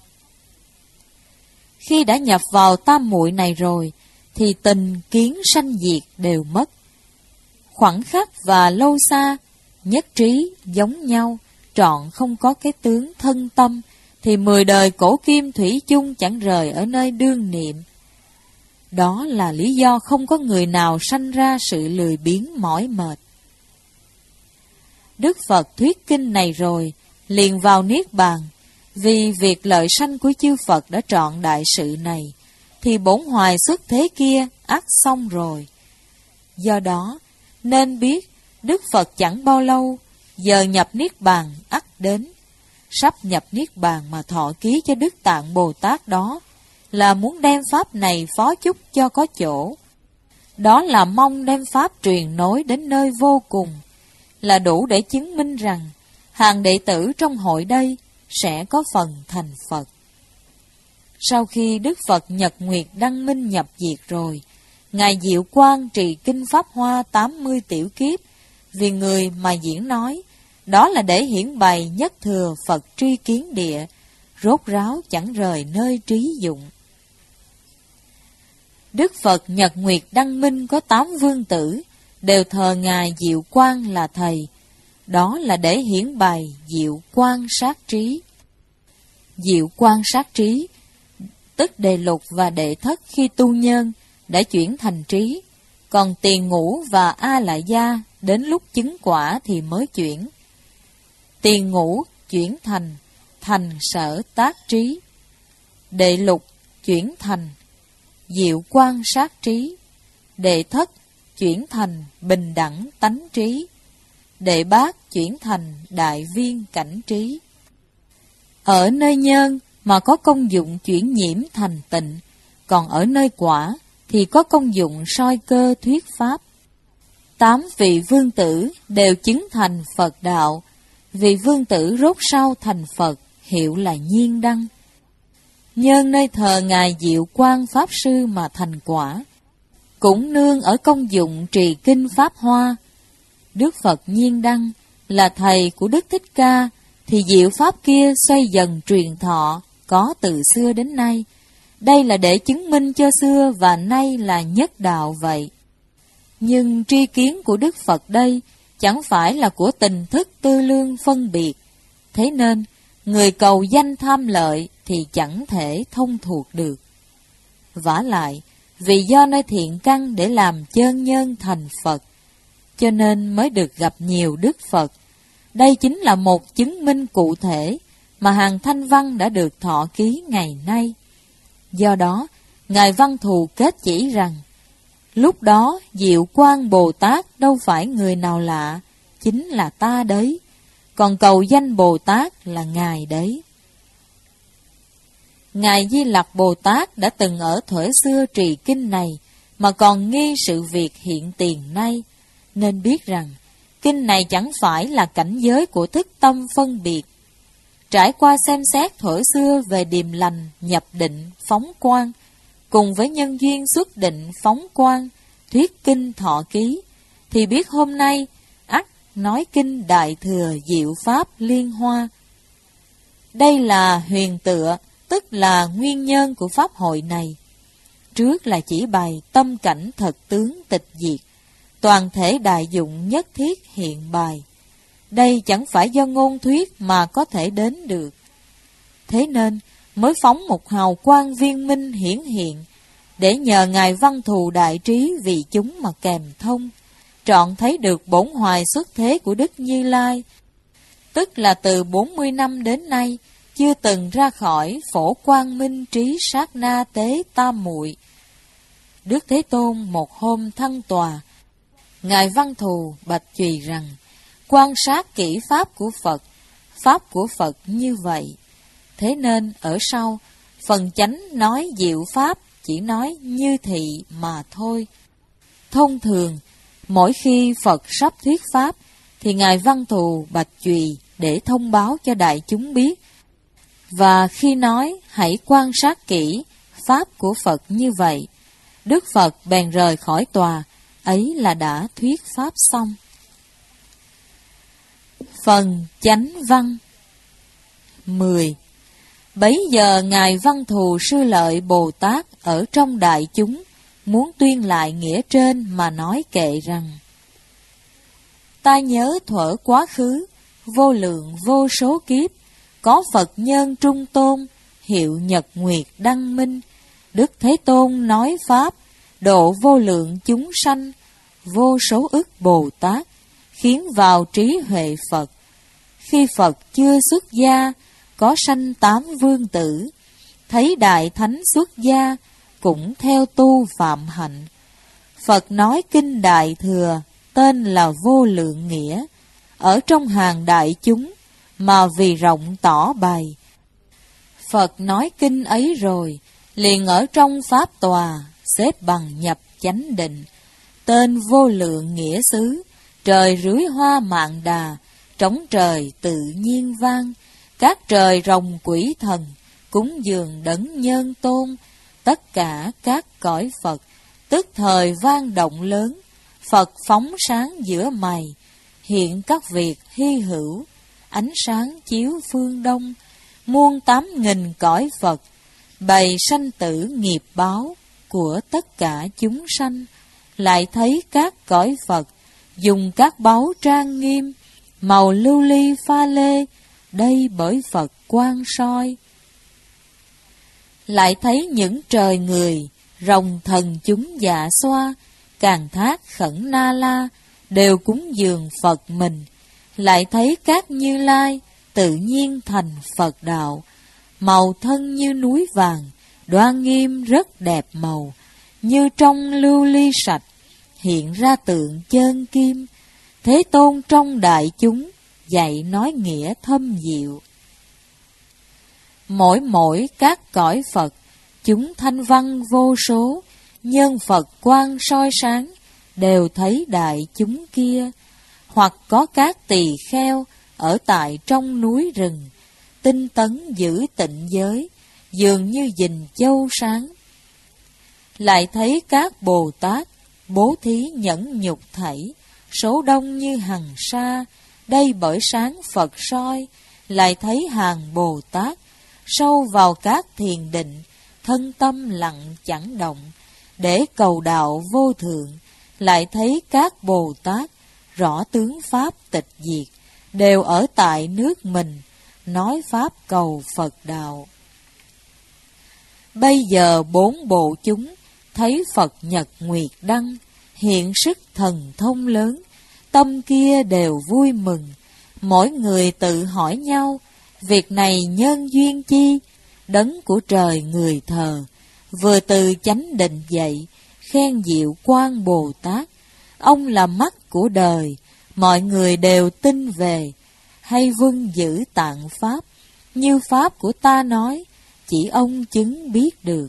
Khi đã nhập vào tam muội này rồi, thì tình kiến sanh diệt đều mất. Khoảng khắc và lâu xa, nhất trí giống nhau, trọn không có cái tướng thân tâm, thì mười đời cổ kim thủy chung chẳng rời ở nơi đương niệm. Đó là lý do không có người nào sanh ra sự lười biếng mỏi mệt. Đức Phật thuyết kinh này rồi, liền vào Niết Bàn, vì việc lợi sanh của chư Phật đã trọn đại sự này, thì bổn hoài xuất thế kia ắt xong rồi. Do đó, nên biết, Đức Phật chẳng bao lâu, giờ nhập Niết Bàn ắt đến. Sắp nhập Niết Bàn mà thọ ký cho Đức Tạng Bồ Tát đó, là muốn đem Pháp này phó chúc cho có chỗ. Đó là mong đem Pháp truyền nối đến nơi vô cùng, là đủ để chứng minh rằng, hàng đệ tử trong hội đây sẽ có phần thành Phật. Sau khi Đức Phật Nhật Nguyệt Đăng Minh nhập diệt rồi, Ngài Diệu Quang trì kinh Pháp Hoa tám mươi tiểu kiếp, vì người mà diễn nói, đó là để hiển bày nhất thừa Phật tri kiến địa, rốt ráo chẳng rời nơi trí dụng. Đức Phật Nhật Nguyệt Đăng Minh có tám vương tử, đều thờ Ngài Diệu Quang là thầy, đó là để hiển bày Diệu Quang sát trí. Diệu Quang sát trí, tức Đề Lục và Đệ Thất khi tu nhân, đã chuyển thành trí, còn Tiền Ngũ và A Lại Gia đến lúc chứng quả thì mới chuyển. Tiền Ngũ chuyển thành, thành sở tác trí. Đệ Lục chuyển thành, Diệu Quang sát trí. Đệ Thất chuyển thành, bình đẳng tánh trí. Đệ Bát chuyển thành, đại viên cảnh trí. Ở nơi nhân mà có công dụng chuyển nhiễm thành tịnh, còn ở nơi quả thì có công dụng soi cơ thuyết pháp. Tám vị vương tử đều chứng thành Phật đạo, Vì vương tử rốt sau thành Phật, hiệu là Nhiên Đăng. Nhân nơi thờ Ngài Diệu Quang Pháp Sư mà thành quả, cũng nương ở công dụng trì kinh Pháp Hoa. Đức Phật Nhiên Đăng là thầy của Đức Thích Ca, thì diệu Pháp kia xoay dần truyền thọ, có từ xưa đến nay. Đây là để chứng minh cho xưa và nay là nhất đạo vậy. Nhưng tri kiến của Đức Phật đây chẳng phải là của tình thức tư lương phân biệt. Thế nên, người cầu danh tham lợi thì chẳng thể thông thuộc được. Vả lại, vì do nơi thiện căn để làm chơn nhân thành Phật, cho nên mới được gặp nhiều Đức Phật. Đây chính là một chứng minh cụ thể mà hàng Thanh Văn đã được thọ ký ngày nay. Do đó, Ngài Văn Thù kết chỉ rằng, lúc đó Diệu Quang Bồ Tát đâu phải người nào lạ, chính là ta đấy, còn cầu danh Bồ Tát là Ngài đấy. Ngài Di Lặc Bồ Tát đã từng ở thuở xưa trì kinh này, mà còn nghi sự việc hiện tiền nay, nên biết rằng, kinh này chẳng phải là cảnh giới của thức tâm phân biệt. Trải qua xem xét thuở xưa về điềm lành, nhập định, phóng quang, cùng với nhân duyên xuất định, phóng quang, thuyết kinh thọ ký, thì biết hôm nay, ắt nói kinh Đại Thừa Diệu Pháp Liên Hoa. Đây là huyền tựa, tức là nguyên nhân của Pháp hội này. Trước là chỉ bày tâm cảnh thật tướng tịch diệt, toàn thể đại dụng nhất thiết hiện bài. Đây chẳng phải do ngôn thuyết mà có thể đến được. Thế nên mới phóng một hào quang viên minh hiển hiện, để nhờ Ngài Văn Thù đại trí vì chúng mà kèm thông, trọn thấy được bổn hoài xuất thế của Đức Như Lai, tức là từ bốn mươi năm đến nay, chưa từng ra khỏi phổ quang minh trí sát na tế tam muội. Đức Thế Tôn một hôm thăng tòa, Ngài Văn Thù bạch chùy rằng, quan sát kỹ Pháp của Phật, Pháp của Phật như vậy. Thế nên ở sau, phần chánh nói diệu Pháp chỉ nói như thị mà thôi. Thông thường, mỗi khi Phật sắp thuyết Pháp, thì Ngài Văn Thù bạch chùy để thông báo cho đại chúng biết. Và khi nói hãy quan sát kỹ Pháp của Phật như vậy, Đức Phật bèn rời khỏi tòa, ấy là đã thuyết Pháp xong. Phần chánh văn mười. Bấy giờ Ngài Văn Thù Sư Lợi Bồ Tát ở trong đại chúng, muốn tuyên lại nghĩa trên mà nói kệ rằng, ta nhớ thuở quá khứ, vô lượng vô số kiếp, có Phật nhân trung tôn, hiệu nhật nguyệt đăng minh, Đức Thế Tôn nói Pháp, độ vô lượng chúng sanh, vô số ức Bồ Tát, khiến vào trí huệ Phật. Khi Phật chưa xuất gia, có sanh tám vương tử, thấy Đại Thánh xuất gia, cũng theo tu phạm hạnh. Phật nói kinh Đại Thừa, tên là Vô Lượng Nghĩa, ở trong hàng đại chúng, mà vì rộng tỏ bày. Phật nói kinh ấy rồi, liền ở trong Pháp tòa, xếp bằng nhập chánh định, tên Vô Lượng Nghĩa xứ, trời rưới hoa mạn đà, trống trời tự nhiên vang, các trời rồng quỷ thần, cúng dường đấng nhân tôn, tất cả các cõi Phật, tức thời vang động lớn, Phật phóng sáng giữa mày, hiện các việc hy hữu, ánh sáng chiếu phương đông, muôn tám nghìn cõi Phật, bày sanh tử nghiệp báo của tất cả chúng sanh, lại thấy các cõi Phật, dùng các báu trang nghiêm, màu lưu ly pha lê, đây bởi Phật quang soi. Lại thấy những trời người, rồng thần chúng dạ xoa, càng thác khẩn na la, đều cúng dường Phật mình. Lại thấy các Như Lai, tự nhiên thành Phật đạo, màu thân như núi vàng, đoan nghiêm rất đẹp màu, như trong lưu ly sạch, hiện ra tượng chân kim. Thế Tôn trong đại chúng, dạy nói nghĩa thâm diệu. Mỗi mỗi các cõi Phật, chúng thanh văn vô số, nhân Phật quang soi sáng, đều thấy đại chúng kia. Hoặc có các tỳ kheo, ở tại trong núi rừng, tinh tấn giữ tịnh giới, dường như gìn châu sáng. Lại thấy các Bồ Tát bố thí nhẫn nhục thảy, số đông như hằng sa, đây bởi sáng Phật soi. Lại thấy hàng Bồ Tát sâu vào các thiền định, thân tâm lặng chẳng động, để cầu đạo vô thượng. Lại thấy các Bồ Tát rõ tướng Pháp tịch diệt, đều ở tại nước mình, nói Pháp cầu Phật đạo. Bây giờ bốn bộ chúng thấy Phật nhật nguyệt đăng, hiện sức thần thông lớn, tâm kia đều vui mừng. Mỗi người tự hỏi nhau, việc này nhân duyên chi? Đấng của trời người thờ, vừa từ chánh định dậy, khen diệu Quang Bồ Tát. Ông là mắt của đời, mọi người đều tin về, hay vâng giữ tạng Pháp, như Pháp của ta nói, chỉ ông chứng biết được.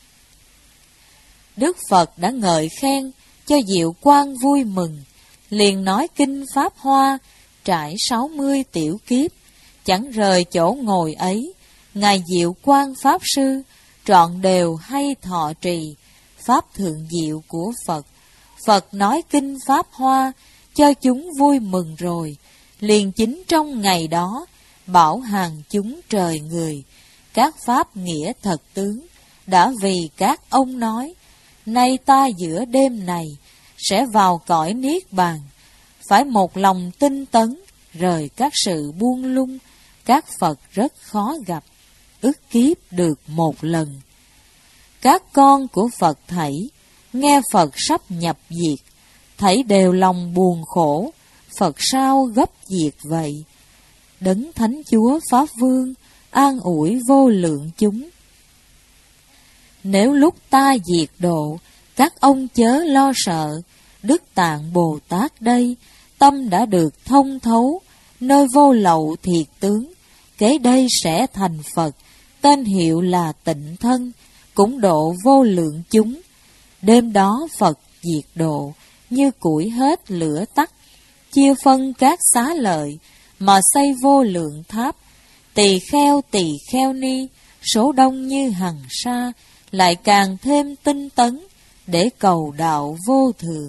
Đức Phật đã ngợi khen cho Diệu Quang vui mừng, liền nói kinh Pháp Hoa, trải sáu mươi tiểu kiếp, chẳng rời chỗ ngồi ấy. Ngài Diệu Quang Pháp Sư trọn đều hay thọ trì Pháp thượng diệu của Phật. Phật nói kinh Pháp Hoa cho chúng vui mừng rồi, liền chính trong ngày đó bảo hàng chúng trời người, các Pháp nghĩa thật tướng đã vì các ông nói. Nay ta giữa đêm này sẽ vào cõi Niết Bàn, phải một lòng tinh tấn, rời các sự buông lung, các Phật rất khó gặp, ức kiếp được một lần. Các con của Phật thảy, nghe Phật sắp nhập diệt, thảy đều lòng buồn khổ, Phật sao gấp diệt vậy? Đấng Thánh Chúa Pháp Vương, an ủi vô lượng chúng. Nếu lúc ta diệt độ, các ông chớ lo sợ, Đức Tạng Bồ Tát đây, tâm đã được thông thấu, nơi vô lậu thiệt tướng, kế đây sẽ thành Phật, tên hiệu là Tịnh Thân, cũng độ vô lượng chúng. Đêm đó Phật diệt độ, như củi hết lửa tắt, chia phân các xá lợi, mà xây vô lượng tháp. Tỳ kheo tỳ kheo ni, số đông như hằng sa, lại càng thêm tinh tấn, để cầu đạo vô thượng.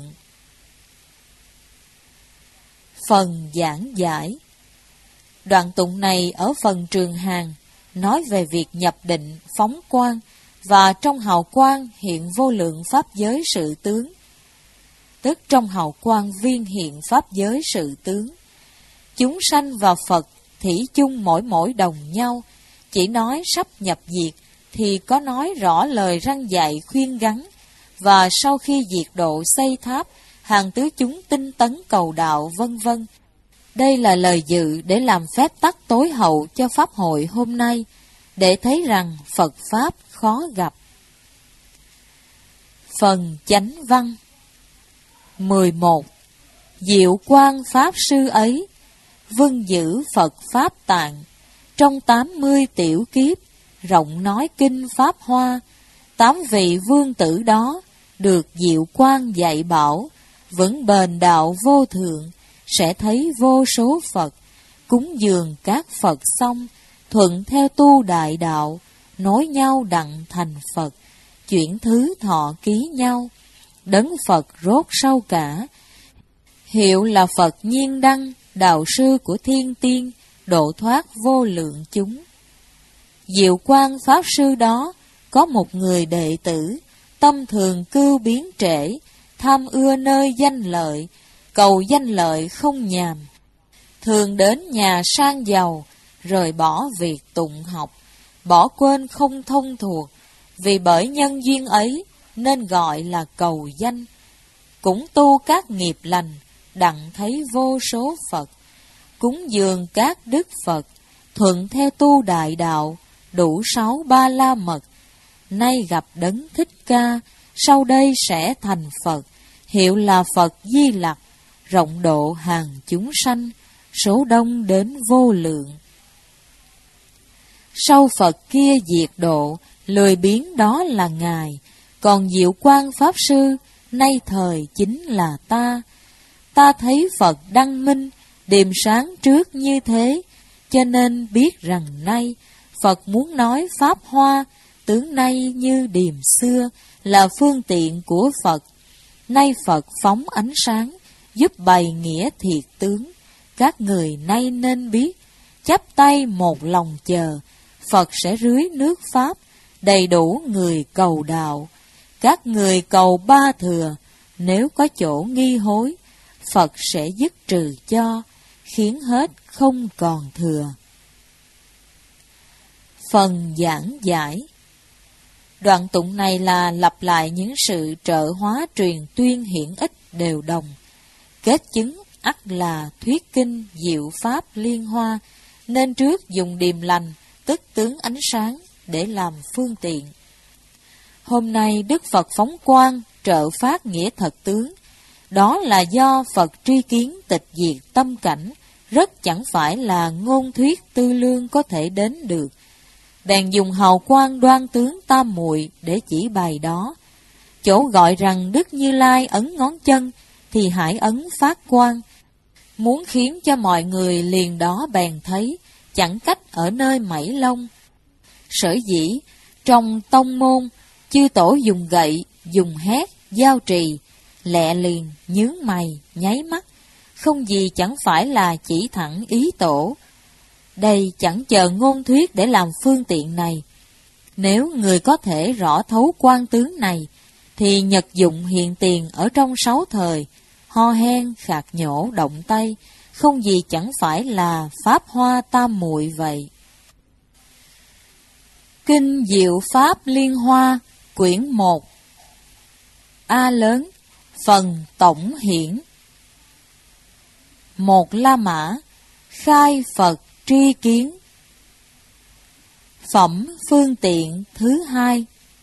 Phần giảng giải. Đoạn tụng này ở phần Trường Hàng nói về việc nhập định, phóng quang, và trong hào quang hiện vô lượng pháp giới sự tướng. Tức trong hào quang viên hiện pháp giới sự tướng. Chúng sanh và Phật thỉ chung mỗi mỗi đồng nhau, chỉ nói sắp nhập diệt thì có nói rõ lời răn dạy khuyên gắn, và sau khi diệt độ xây tháp, hàng tứ chúng tinh tấn cầu đạo vân vân. Đây là lời dự để làm phép tắc tối hậu cho pháp hội hôm nay, để thấy rằng Phật Pháp khó gặp. Phần chánh văn. mười một. Diệu Quang Pháp Sư ấy, vâng giữ Phật Pháp Tạng, trong tám mươi tiểu kiếp, rộng nói kinh Pháp Hoa, tám vị vương tử đó, được Diệu Quang dạy bảo, vững bền đạo vô thượng, sẽ thấy vô số Phật, cúng dường các Phật xong, thuận theo tu đại đạo, nối nhau đặng thành Phật, chuyển thứ thọ ký nhau, đấng Phật rốt sâu cả, hiệu là Phật Nhiên Đăng, đạo sư của thiên tiên, độ thoát vô lượng chúng. Diệu Quang Pháp Sư đó, có một người đệ tử, tâm thường cưu biến trễ, tham ưa nơi danh lợi, cầu danh lợi không nhàm, thường đến nhà sang giàu, rời bỏ việc tụng học, bỏ quên không thông thuộc, vì bởi nhân duyên ấy nên gọi là cầu danh. Cũng tu các nghiệp lành, đặng thấy vô số Phật, cúng dường các đức Phật, thuận theo tu đại đạo, đủ sáu ba la mật. Nay gặp đấng Thích Ca, sau đây sẽ thành Phật, hiệu là Phật Di Lặc, rộng độ hàng chúng sanh, số đông đến vô lượng. Sau Phật kia diệt độ, lười biếng đó là Ngài, còn Diệu Quang Pháp Sư, nay thời chính là ta. Ta thấy Phật đăng minh, Điềm sáng trước như thế, cho nên biết rằng nay Phật muốn nói Pháp Hoa, tướng nay như điềm xưa, là phương tiện của Phật. Nay Phật phóng ánh sáng, giúp bày nghĩa thiệt tướng. Các người nay nên biết, chắp tay một lòng chờ, Phật sẽ rưới nước Pháp, đầy đủ người cầu đạo. Các người cầu ba thừa, nếu có chỗ nghi hối, Phật sẽ dứt trừ cho, khiến hết không còn thừa. Phần giảng giải. Đoạn tụng này là lặp lại những sự trợ hóa truyền tuyên hiển ích đều đồng. Kết chứng ắt là thuyết kinh diệu pháp liên hoa, nên trước dùng điềm lành, tức tướng ánh sáng, để làm phương tiện. Hôm nay Đức Phật phóng quang, trợ phát nghĩa thật tướng. Đó là do Phật tri kiến tịch diệt tâm cảnh, rất chẳng phải là ngôn thuyết tư lương có thể đến được. Bèn dùng hào quang đoan tướng tam muội để chỉ bày đó. Chỗ gọi rằng Đức Như Lai ấn ngón chân, thì hãy ấn phát quang. Muốn khiến cho mọi người liền đó bèn thấy, chẳng cách ở nơi mảy lông. Sở dĩ, trong tông môn, chư tổ dùng gậy, dùng hét, giao trì, lẹ liền, nhướng mày, nháy mắt, không gì chẳng phải là chỉ thẳng ý tổ. Đây chẳng chờ ngôn thuyết để làm phương tiện này. Nếu người có thể rõ thấu quan tướng này, thì nhật dụng hiện tiền ở trong sáu thời, ho hen, khạc nhổ, động tay, không gì chẳng phải là Pháp Hoa tam muội vậy. Kinh Diệu Pháp Liên Hoa, quyển một. A lớn, phần tổng hiển. Một La Mã, khai Phật tri kiến. Phẩm phương tiện thứ hai.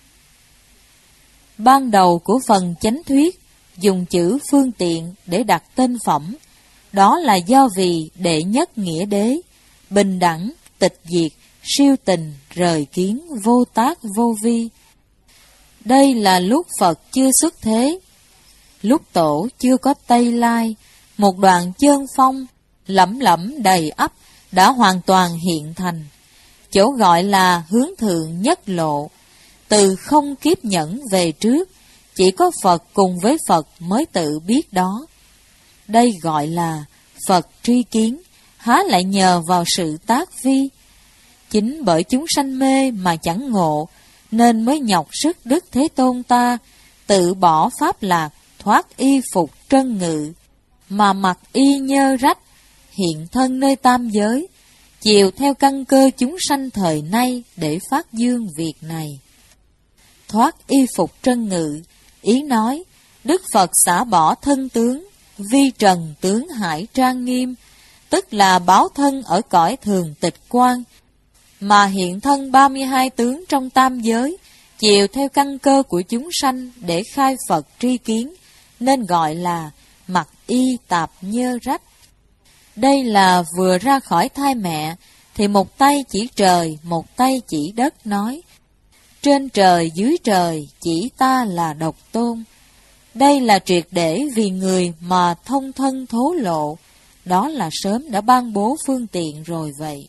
Ban đầu của phần chánh thuyết, dùng chữ phương tiện để đặt tên phẩm. Đó là do vì đệ nhất nghĩa đế, bình đẳng, tịch diệt, siêu tình, rời kiến, vô tác, vô vi. Đây là lúc Phật chưa xuất thế, lúc tổ chưa có Tây Lai, một đoạn chơn phong, lẫm lẫm đầy ắp, đã hoàn toàn hiện thành. Chỗ gọi là hướng thượng nhất lộ, từ không kiếp nhẫn về trước, chỉ có Phật cùng với Phật mới tự biết đó. Đây gọi là Phật tri kiến, há lại nhờ vào sự tác vi. Chính bởi chúng sanh mê mà chẳng ngộ, nên mới nhọc sức Đức Thế Tôn ta, tự bỏ pháp lạc, thoát y phục trân ngự, mà mặc y nhơ rách, hiện thân nơi tam giới, chiều theo căn cơ chúng sanh thời nay để phát dương việc này. Thoát y phục trân ngự, ý nói, Đức Phật xả bỏ thân tướng, vi trần tướng hải trang nghiêm, tức là báo thân ở cõi thường tịch quan, mà hiện thân ba mươi hai tướng trong tam giới, chiều theo căn cơ của chúng sanh để khai Phật tri kiến, nên gọi là mặc y tạp nhơ rách. Đây là vừa ra khỏi thai mẹ, thì một tay chỉ trời, một tay chỉ đất nói, trên trời dưới trời chỉ ta là độc tôn. Đây là triệt để vì người mà thông thân thố lộ, đó là sớm đã ban bố phương tiện rồi vậy.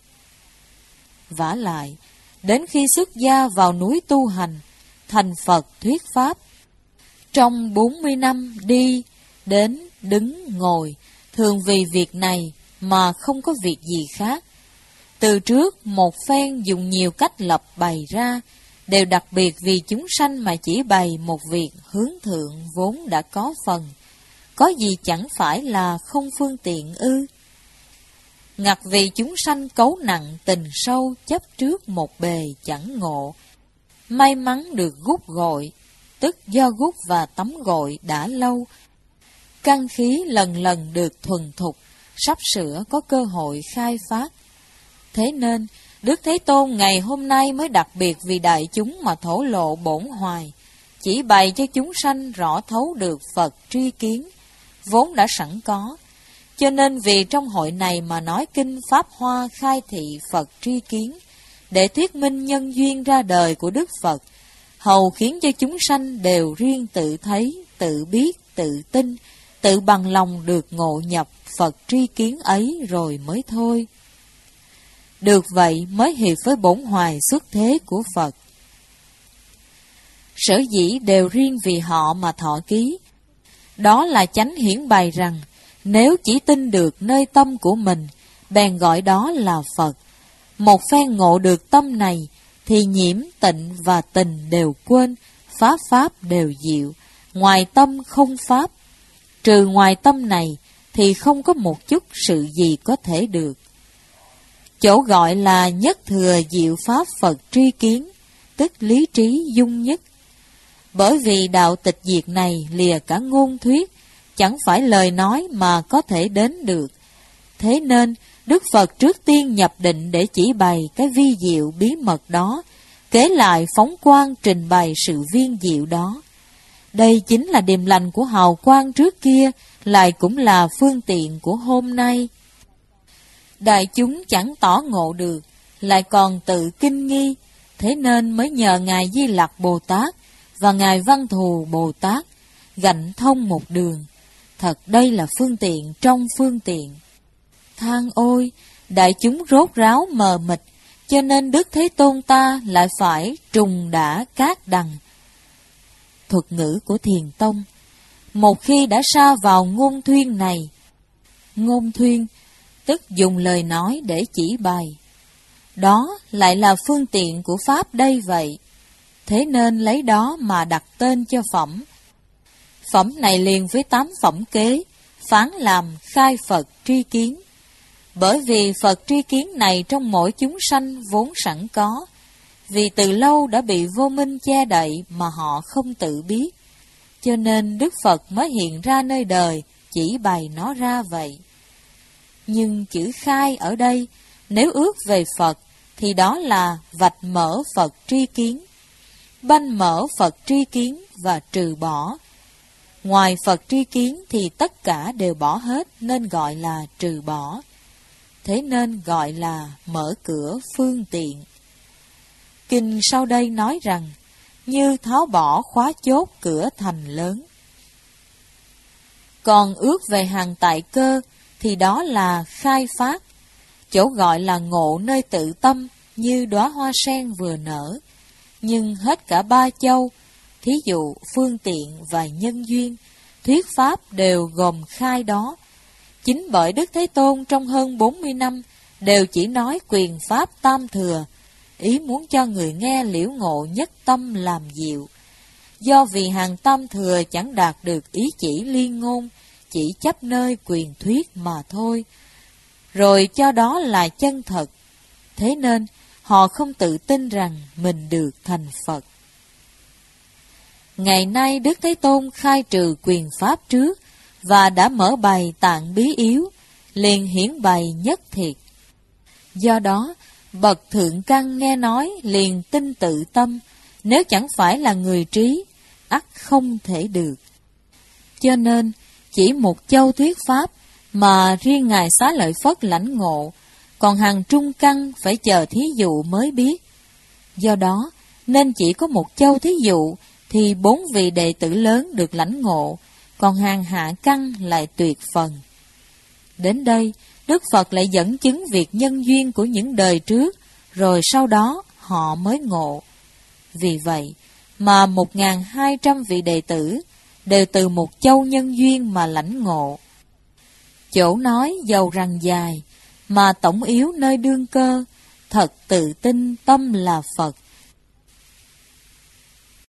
Vả lại, đến khi xuất gia vào núi tu hành, thành Phật thuyết Pháp, trong bốn mươi năm đi, đến, đứng, ngồi, thường vì việc này mà không có việc gì khác. Từ trước một phen dùng nhiều cách lập bày ra, đều đặc biệt vì chúng sanh mà chỉ bày một việc hướng thượng vốn đã có phần, có gì chẳng phải là không phương tiện ư. Ngặt vì chúng sanh cấu nặng tình sâu chấp trước một bề chẳng ngộ, may mắn được gút gội, tức do gút và tắm gội đã lâu, căn khí lần lần được thuần thục, sắp sửa có cơ hội khai phát. Thế nên, Đức Thế Tôn ngày hôm nay mới đặc biệt vì đại chúng mà thổ lộ bổn hoài, chỉ bày cho chúng sanh rõ thấu được Phật tri kiến, vốn đã sẵn có. Cho nên vì trong hội này mà nói kinh Pháp Hoa khai thị Phật tri kiến, để thuyết minh nhân duyên ra đời của Đức Phật, hầu khiến cho chúng sanh đều riêng tự thấy, tự biết, tự tin, tự bằng lòng được ngộ nhập Phật tri kiến ấy rồi mới thôi. Được vậy mới hiệp với bổn hoài xuất thế của Phật. Sở dĩ đều riêng vì họ mà thọ ký, đó là chánh hiển bày rằng, nếu chỉ tin được nơi tâm của mình, bèn gọi đó là Phật. Một phen ngộ được tâm này, thì nhiễm, tịnh và tình đều quên, pháp pháp đều diệu, ngoài tâm không pháp. Trừ ngoài tâm này, thì không có một chút sự gì có thể được. Chỗ gọi là nhất thừa diệu pháp Phật tri kiến, tức lý trí dung nhất. Bởi vì đạo tịch diệt này lìa cả ngôn thuyết, chẳng phải lời nói mà có thể đến được. Thế nên, Đức Phật trước tiên nhập định để chỉ bày cái vi diệu bí mật đó, kể lại phóng quang trình bày sự viên diệu đó. Đây chính là điềm lành của hào quang trước kia, lại cũng là phương tiện của hôm nay. Đại chúng chẳng tỏ ngộ được, lại còn tự kinh nghi, thế nên mới nhờ Ngài Di Lặc Bồ Tát và Ngài Văn Thù Bồ Tát gạnh thông một đường. Thật đây là phương tiện trong phương tiện. Than ôi, đại chúng rốt ráo mờ mịt, cho nên Đức Thế Tôn ta lại phải trùng đả cát đằng. Thuật ngữ của Thiền Tông, một khi đã sa vào ngôn thuyên này, ngôn thuyên tức dùng lời nói để chỉ bày, đó lại là phương tiện của Pháp đây vậy. Thế nên lấy đó mà đặt tên cho phẩm. Phẩm này liền với tám phẩm kế, phán làm khai Phật tri kiến. Bởi vì Phật tri kiến này trong mỗi chúng sanh vốn sẵn có, vì từ lâu đã bị vô minh che đậy mà họ không tự biết, cho nên Đức Phật mới hiện ra nơi đời, chỉ bày nó ra vậy. Nhưng chữ khai ở đây, nếu ước về Phật, thì đó là vạch mở Phật tri kiến, banh mở Phật tri kiến và trừ bỏ. Ngoài Phật tri kiến thì tất cả đều bỏ hết nên gọi là trừ bỏ. Thế nên gọi là mở cửa phương tiện. Kinh sau đây nói rằng, như tháo bỏ khóa chốt cửa thành lớn. Còn ước về hàng tại cơ, thì đó là khai phát. Chỗ gọi là ngộ nơi tự tâm, như đóa hoa sen vừa nở. Nhưng hết cả ba châu, thí dụ phương tiện và nhân duyên, thuyết pháp đều gồm khai đó. Chính bởi Đức Thế Tôn trong hơn bốn mươi năm đều chỉ nói quyền pháp tam thừa, ý muốn cho người nghe liễu ngộ nhất tâm làm diệu. Do vì hàng tam thừa chẳng đạt được ý chỉ liên ngôn, chỉ chấp nơi quyền thuyết mà thôi, rồi cho đó là chân thật. Thế nên họ không tự tin rằng mình được thành Phật. Ngày nay Đức Thế Tôn khai trừ quyền pháp trước và đã mở bày tạng bí yếu, liền hiển bày nhất thiệt. Do đó, bậc thượng căn nghe nói liền tin tự tâm, nếu chẳng phải là người trí, ắt không thể được. Cho nên, chỉ một châu thuyết pháp mà riêng Ngài Xá Lợi Phất lãnh ngộ, còn hàng trung căn phải chờ thí dụ mới biết. Do đó, nên chỉ có một châu thí dụ thì bốn vị đệ tử lớn được lãnh ngộ, còn hàng hạ căn lại tuyệt phần. Đến đây, Đức Phật lại dẫn chứng việc nhân duyên của những đời trước, rồi sau đó họ mới ngộ. Vì vậy mà một nghìn hai trăm vị đệ tử đều từ một châu nhân duyên mà lãnh ngộ. Chỗ nói dầu rằng dài, mà tổng yếu nơi đương cơ, thật tự tin tâm là Phật.